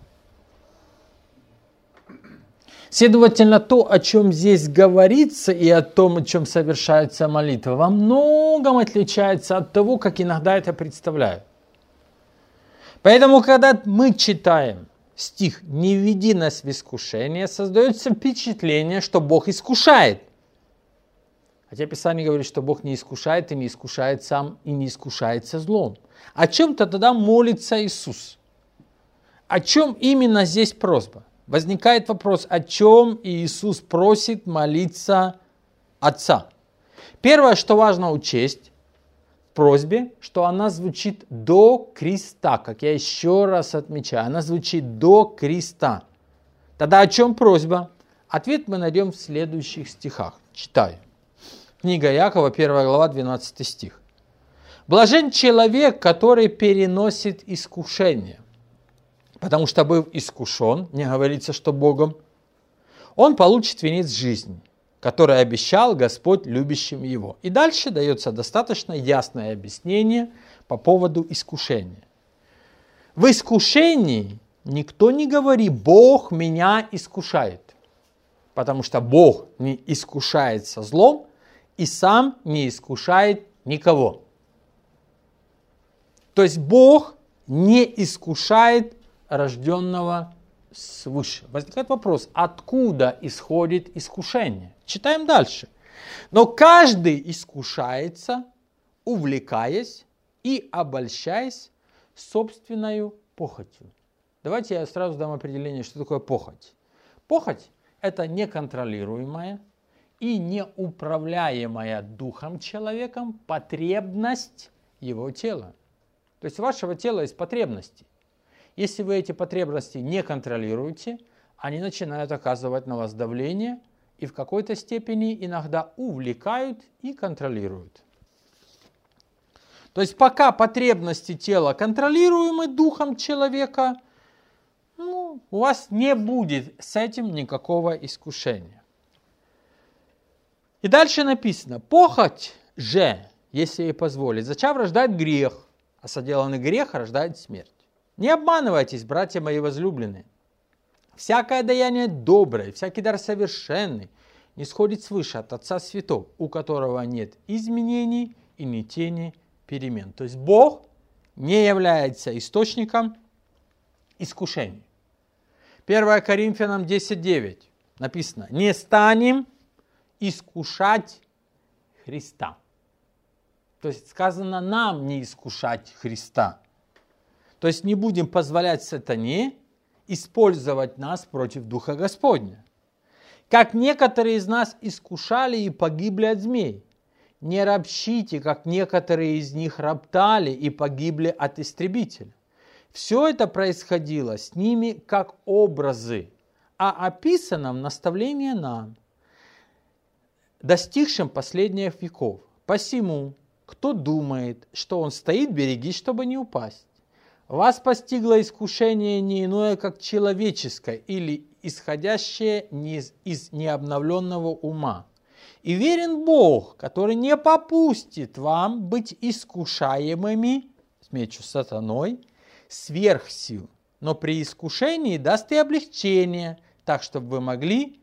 Следовательно, то, о чем здесь говорится, и о том, о чем совершается молитва, во многом отличается от того, как иногда это представляют. Поэтому, когда мы читаем стих «Не веди нас в искушение», создается впечатление, что Бог искушает. Хотя Писание говорит, что Бог не искушает и не искушает сам, и не искушается злом. О чем-то тогда молится Иисус. О чем именно здесь просьба? Возникает вопрос, о чем Иисус просит молиться Отца. Первое, что важно учесть в просьбе, что она звучит до креста, как я еще раз отмечаю, она звучит до креста. Тогда о чем просьба? Ответ мы найдем в следующих стихах. Читаю. Книга Иакова, первая глава, двенадцатый стих. «Блажен человек, который переносит искушение, потому что, быв искушен, не говорится, что Богом, он получит венец жизни, который обещал Господь любящим его». И дальше дается достаточно ясное объяснение по поводу искушения. В искушении никто не говорит: «Бог меня искушает», потому что Бог не искушается злом и сам не искушает никого. То есть Бог не искушает рожденного свыше. Возникает вопрос, откуда исходит искушение? Читаем дальше. «Но каждый искушается, увлекаясь и обольщаясь собственной похотью». Давайте я сразу дам определение, что такое похоть. Похоть – это неконтролируемое и неуправляемая духом человеком потребность его тела. То есть у вашего тела есть потребности. Если вы эти потребности не контролируете, они начинают оказывать на вас давление и в какой-то степени иногда увлекают и контролируют. То есть пока потребности тела контролируемы духом человека, ну, у вас не будет с этим никакого искушения. И дальше написано: похоть же, если ей позволить, зачав рождает грех, а соделанный грех рождает смерть. Не обманывайтесь, братья мои возлюбленные. Всякое даяние доброе, всякий дар совершенный не сходит свыше от Отца Святого, у которого нет изменений и ни тени перемен. То есть Бог не является источником искушений. первое Коринфянам десять девять написано: не станем искушать Христа. То есть сказано нам не искушать Христа. То есть не будем позволять сатане использовать нас против Духа Господня. Как некоторые из нас искушали и погибли от змей. Не ропщите, как некоторые из них роптали и погибли от истребителя. Все это происходило с ними как образы, а описано в наставлении нам, достигшим последних веков. Посему, кто думает, что он стоит, берегись, чтобы не упасть. Вас постигло искушение не иное, как человеческое или исходящее из необновленного ума. И верен Бог, который не попустит вам быть искушаемыми, смечу сатаной, сверх сил, но при искушении даст и облегчение, так, чтобы вы могли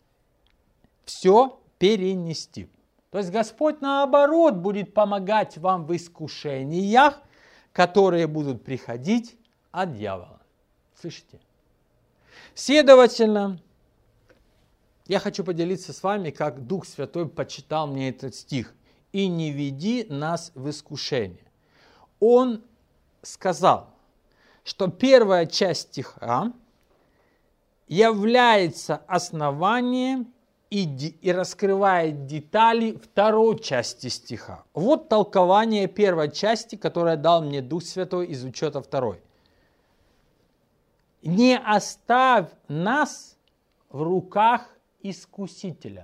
все перенести. То есть Господь, наоборот, будет помогать вам в искушениях, которые будут приходить от дьявола. Слышите? Следовательно, я хочу поделиться с вами, как Дух Святой почитал мне этот стих. «И не веди нас в искушение». Он сказал, что первая часть стиха является основанием и, и раскрывает детали второй части стиха. Вот толкование первой части, которое дал мне Дух Святой из учета второй. «Не оставь нас в руках искусителя».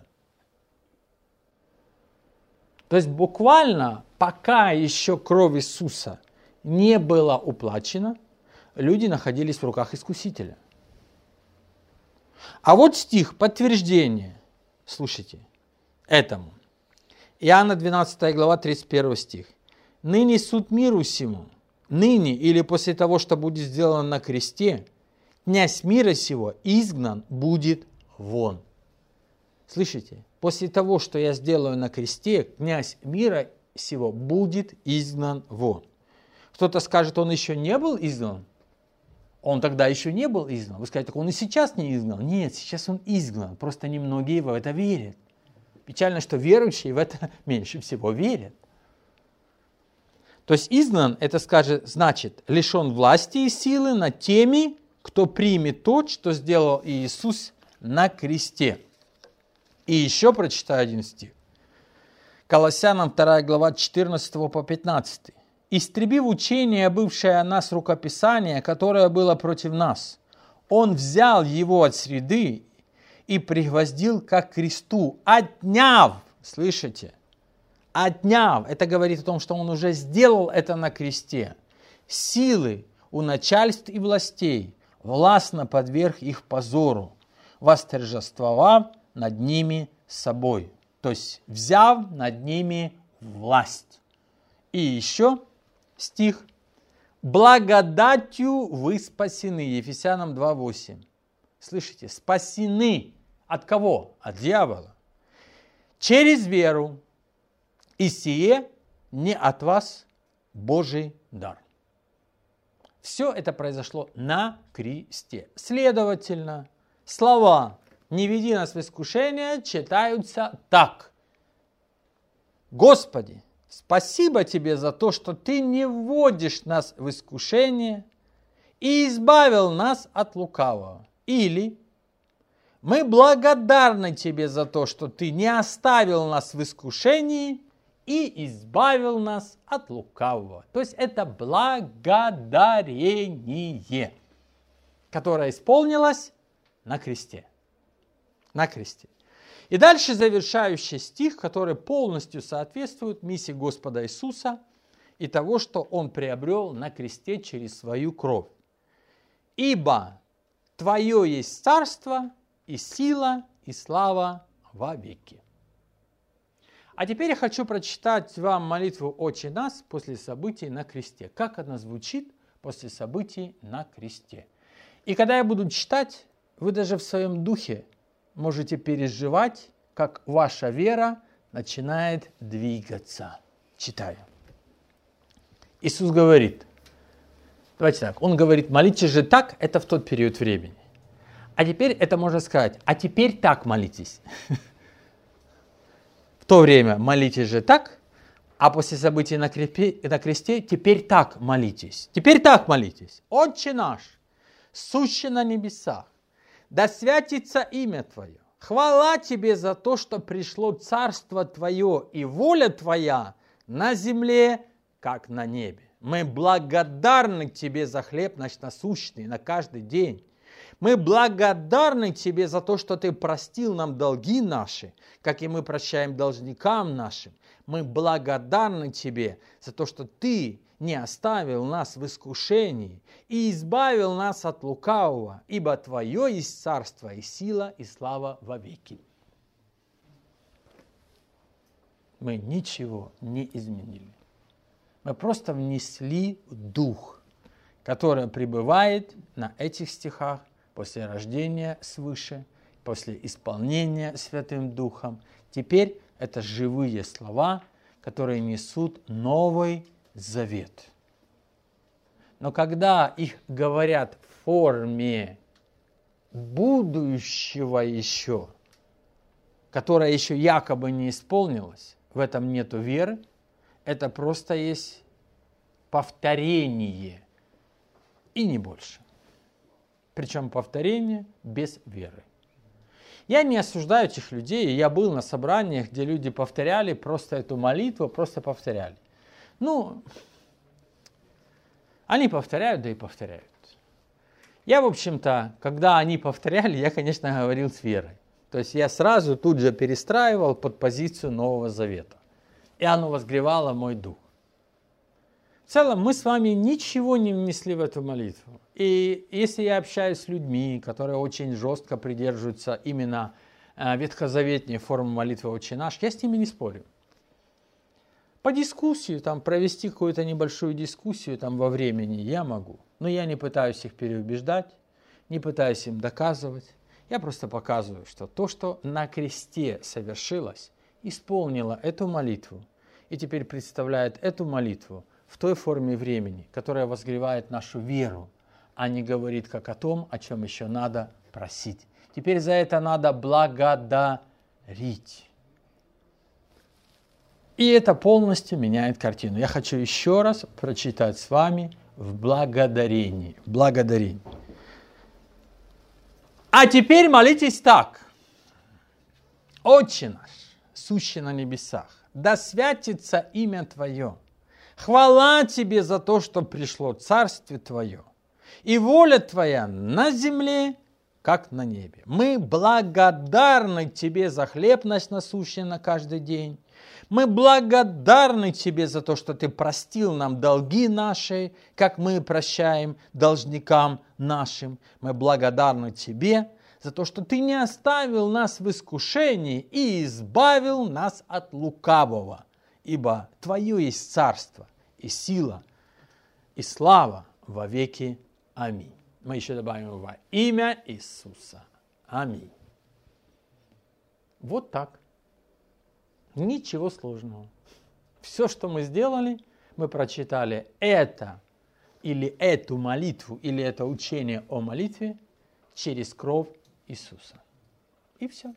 То есть буквально, пока еще кровь Иисуса не была уплачена, люди находились в руках искусителя. А вот стих, подтверждение, слушайте, этому. Иоанна двенадцатая глава, тридцать первый стих. «Ныне суд миру сему, ныне или после того, что будет сделано на кресте, князь мира сего изгнан будет вон». Слышите? После того, что я сделаю на кресте, князь мира сего будет изгнан вон. Кто-то скажет, он еще не был изгнан? Он тогда еще не был изгнан. Вы скажете, так он и сейчас не изгнан. Нет, сейчас он изгнан. Просто немногие в это верят. Печально, что верующие в это меньше всего верят. То есть изгнан, это скажет, значит, лишен власти и силы над теми, кто примет то, что сделал Иисус на кресте. И еще прочитаю один стих. Колоссянам вторая глава, четырнадцатого по пятнадцатый. «Истребив учение, бывшее о нас рукописание, которое было против нас, он взял его от среды и пригвоздил ко кресту, отняв», слышите, отняв, это говорит о том, что он уже сделал это на кресте, «силы у начальств и властей, властно подверг их позору, восторжествовав над ними собой». То есть взяв над ними власть. И еще стих. «Благодатью вы спасены». Ефесянам два восемь. Слышите? Спасены. От кого? От дьявола. Через веру. И сие не от вас Божий дар. Все это произошло на кресте. Следовательно, слова «не веди нас в искушение» читаются так. «Господи, спасибо Тебе за то, что Ты не вводишь нас в искушение и избавил нас от лукавого». Или Мы благодарны Тебе за то, что Ты не оставил нас в искушении и избавил нас от лукавого. То есть это благодарение, которое исполнилось на кресте. На кресте. И дальше завершающий стих, который полностью соответствует миссии Господа Иисуса и того, что Он приобрел на кресте через свою кровь. «Ибо Твое есть царство, и сила, и слава во веки». А теперь я хочу прочитать вам молитву «Отче наш» после событий на кресте. Как она звучит после событий на кресте. И когда я буду читать, вы даже в своем духе можете переживать, как ваша вера начинает двигаться. Читаю. Иисус говорит, давайте так, Он говорит, молитесь же так, это в тот период времени. А теперь это можно сказать, а теперь так молитесь. В то время молитесь же так, а после событий на кресте теперь так молитесь. Теперь так молитесь. Отче наш, сущий на небесах, да святится имя Твое. Хвала Тебе за то, что пришло Царство Твое и воля Твоя на земле, как на небе. Мы благодарны Тебе за хлеб наш насущный на каждый день. Мы благодарны Тебе за то, что Ты простил нам долги наши, как и мы прощаем должникам нашим. Мы благодарны Тебе за то, что Ты не оставил нас в искушении и избавил нас от лукавого, ибо Твое есть царство и сила и слава во веки. Мы ничего не изменили. Мы просто внесли дух, который пребывает на этих стихах после рождения свыше, после исполнения Святым Духом. Теперь это живые слова, которые несут новый завет. Но когда их говорят в форме будущего еще, которое еще якобы не исполнилось, в этом нету веры, это просто есть повторение и не больше. Причем повторение без веры. Я не осуждаю этих людей, я был на собраниях, где люди повторяли просто эту молитву, просто повторяли. Ну, они повторяют, да и повторяют. Я, в общем-то, когда они повторяли, я, конечно, говорил с верой. То есть я сразу тут же перестраивал под позицию Нового Завета. И оно возгревало мой дух. В целом, мы с вами ничего не внесли в эту молитву. И если я общаюсь с людьми, которые очень жестко придерживаются именно ветхозаветней формы молитвы «Отче наш», я с ними не спорю. По дискуссии, там, провести какую-то небольшую дискуссию там, во времени я могу. Но я не пытаюсь их переубеждать, не пытаюсь им доказывать. Я просто показываю, что то, что на кресте совершилось, исполнило эту молитву. И теперь представляет эту молитву в той форме времени, которая возгревает нашу веру, а не говорит как о том, о чем еще надо просить. Теперь за это надо благодарить. И это полностью меняет картину. Я хочу еще раз прочитать с вами в благодарении. Благодарение. А теперь молитесь так. Отче наш, сущий на небесах, да святится имя Твое. Хвала Тебе за то, что пришло Царствие Твое. И воля Твоя на земле, как на небе. Мы благодарны Тебе за хлеб наш насущный на каждый день. Мы благодарны Тебе за то, что Ты простил нам долги наши, как мы прощаем должникам нашим. Мы благодарны Тебе за то, что Ты не оставил нас в искушении и избавил нас от лукавого. Ибо Твое есть царство и сила и слава во веки. Аминь. Мы еще добавим во имя Иисуса. Аминь. Вот так. Ничего сложного. Все, что мы сделали, мы прочитали это или эту молитву, или это учение о молитве через кровь Иисуса. И все.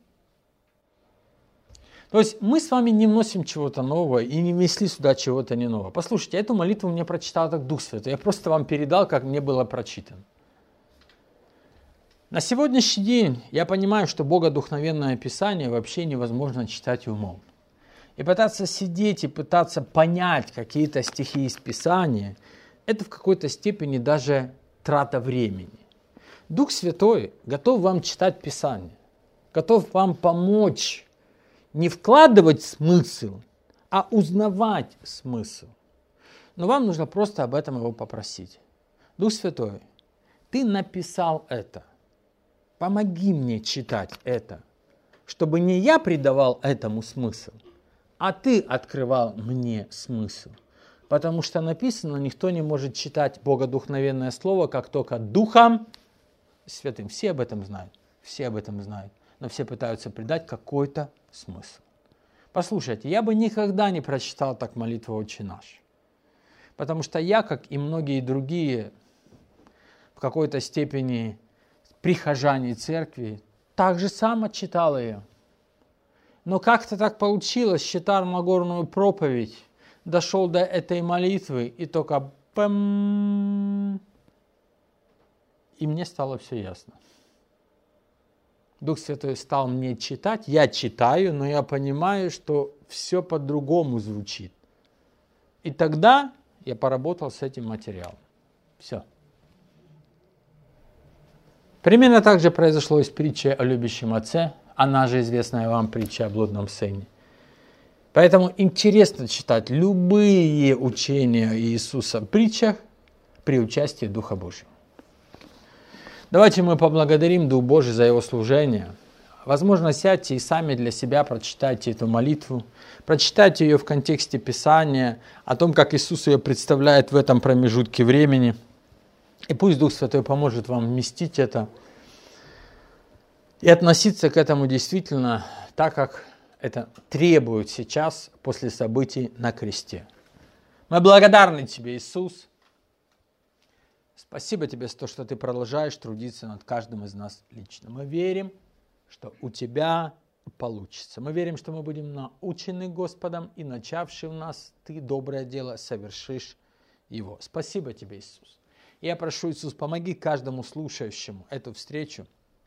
То есть мы с вами не вносим чего-то нового и не внесли сюда чего-то не нового. Послушайте, эту молитву мне прочитал так Дух Святой. Я просто вам передал, как мне было прочитано. На сегодняшний день я понимаю, что богодухновенное Писание вообще невозможно читать умом. И пытаться сидеть и пытаться понять какие-то стихи из Писания, это в какой-то степени даже трата времени. Дух Святой готов вам читать Писание, готов вам помочь не вкладывать смысл, а узнавать смысл. Но вам нужно просто об этом его попросить. Дух Святой, ты написал это. Помоги мне читать это, чтобы не я придавал этому смысл, а ты открывал мне смысл. Потому что написано, никто не может читать богодухновенное слово, как только Духом Святым. Все об этом знают, все об этом знают, но все пытаются придать какой-то смысл. Послушайте, я бы никогда не прочитал так молитву «Отче наш», потому что я, как и многие другие, в какой-то степени прихожане церкви, так же само читал ее. Но как-то так получилось, читал Нагорную проповедь, дошел до этой молитвы, и только пэм, и мне стало все ясно. Дух Святой стал мне читать, я читаю, но я понимаю, что все по-другому звучит. И тогда я поработал с этим материалом. Все. Примерно так же произошло и с притчей о любящем отце, она же известная вам притча о блудном сыне. Поэтому интересно читать любые учения Иисуса в притчах при участии Духа Божьего. Давайте мы поблагодарим Дух Божий за Его служение. Возможно, сядьте и сами для себя прочитайте эту молитву, прочитайте ее в контексте Писания, о том, как Иисус ее представляет в этом промежутке времени. И пусть Дух Святой поможет вам вместить это и относиться к этому действительно так, как это требует сейчас после событий на кресте. Мы благодарны Тебе, Иисус. Спасибо Тебе за то, что Ты продолжаешь трудиться над каждым из нас лично. Мы верим, что у Тебя получится. Мы верим, что мы будем научены Господом, и начавший в нас Ты доброе дело совершишь его. Спасибо Тебе, Иисус. Я прошу, Иисус, помоги каждому слушающему эту встречу.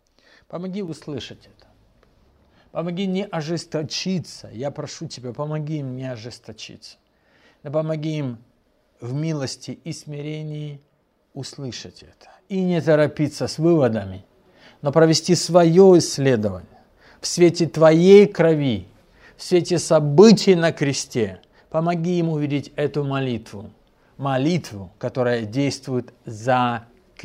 Помоги услышать это. Помоги не ожесточиться. Я прошу Тебя, помоги им не ожесточиться. Да помоги им в милости и смирении услышать это. И не торопиться с выводами, но провести свое исследование в свете Твоей крови, в свете событий на кресте. Помоги им увидеть эту молитву. Молитву, которая действует за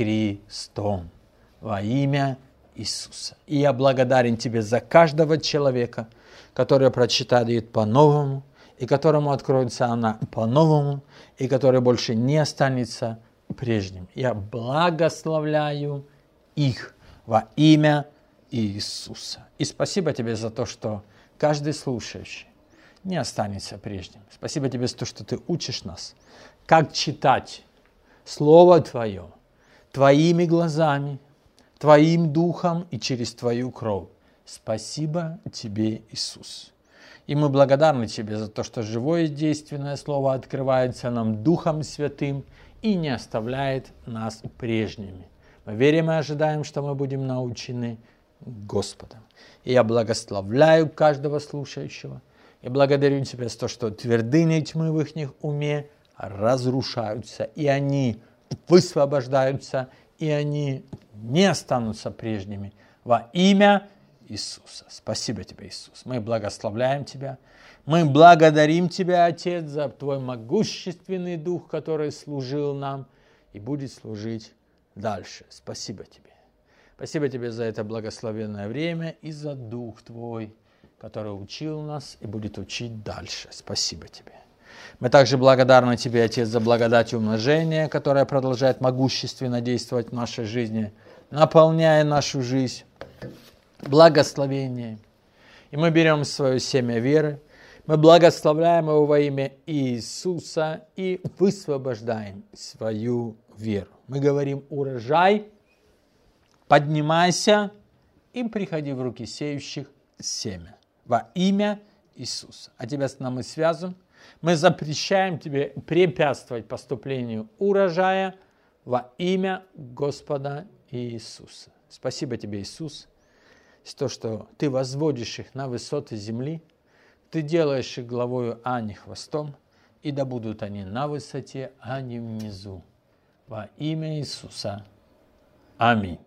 крестом во имя Иисуса. И я благодарен Тебе за каждого человека, который прочитает по-новому, и которому откроется она по-новому, и который больше не останется прежним. Я благословляю их во имя Иисуса. И спасибо Тебе за то, что каждый слушающий не останется прежним. Спасибо Тебе за то, что Ты учишь нас, как читать Слово Твое Твоими глазами, Твоим духом и через Твою кровь. Спасибо Тебе, Иисус. И мы благодарны Тебе за то, что живое и действенное Слово открывается нам Духом Святым и не оставляет нас прежними. Мы верим и ожидаем, что мы будем научены Господом. И я благословляю каждого слушающего. И благодарю Тебя за то, что твердыни тьмы в их уме разрушаются, и они высвобождаются, и они не останутся прежними во имя Иисуса. Спасибо Тебе, Иисус. Мы благословляем Тебя. Мы благодарим Тебя, Отец, за Твой могущественный Дух, который служил нам и будет служить дальше. Спасибо Тебе. Спасибо Тебе за это благословенное время и за Дух Твой, который учил нас и будет учить дальше. Спасибо Тебе. Мы также благодарны Тебе, Отец, за благодать и умножение, которое продолжает могущественно действовать в нашей жизни, наполняя нашу жизнь благословением. И мы берем свое семя веры, мы благословляем его во имя Иисуса и высвобождаем свою веру. Мы говорим: урожай, поднимайся и приходи в руки сеющих семя во имя Иисуса. А Тебя с нами связан. Мы запрещаем Тебе препятствовать поступлению урожая во имя Господа Иисуса. Спасибо тебе, Иисус, за то, что ты возводишь их на высоты земли, ты делаешь их главою, а не хвостом, и да будут они на высоте, а не внизу. Во имя Иисуса. Аминь.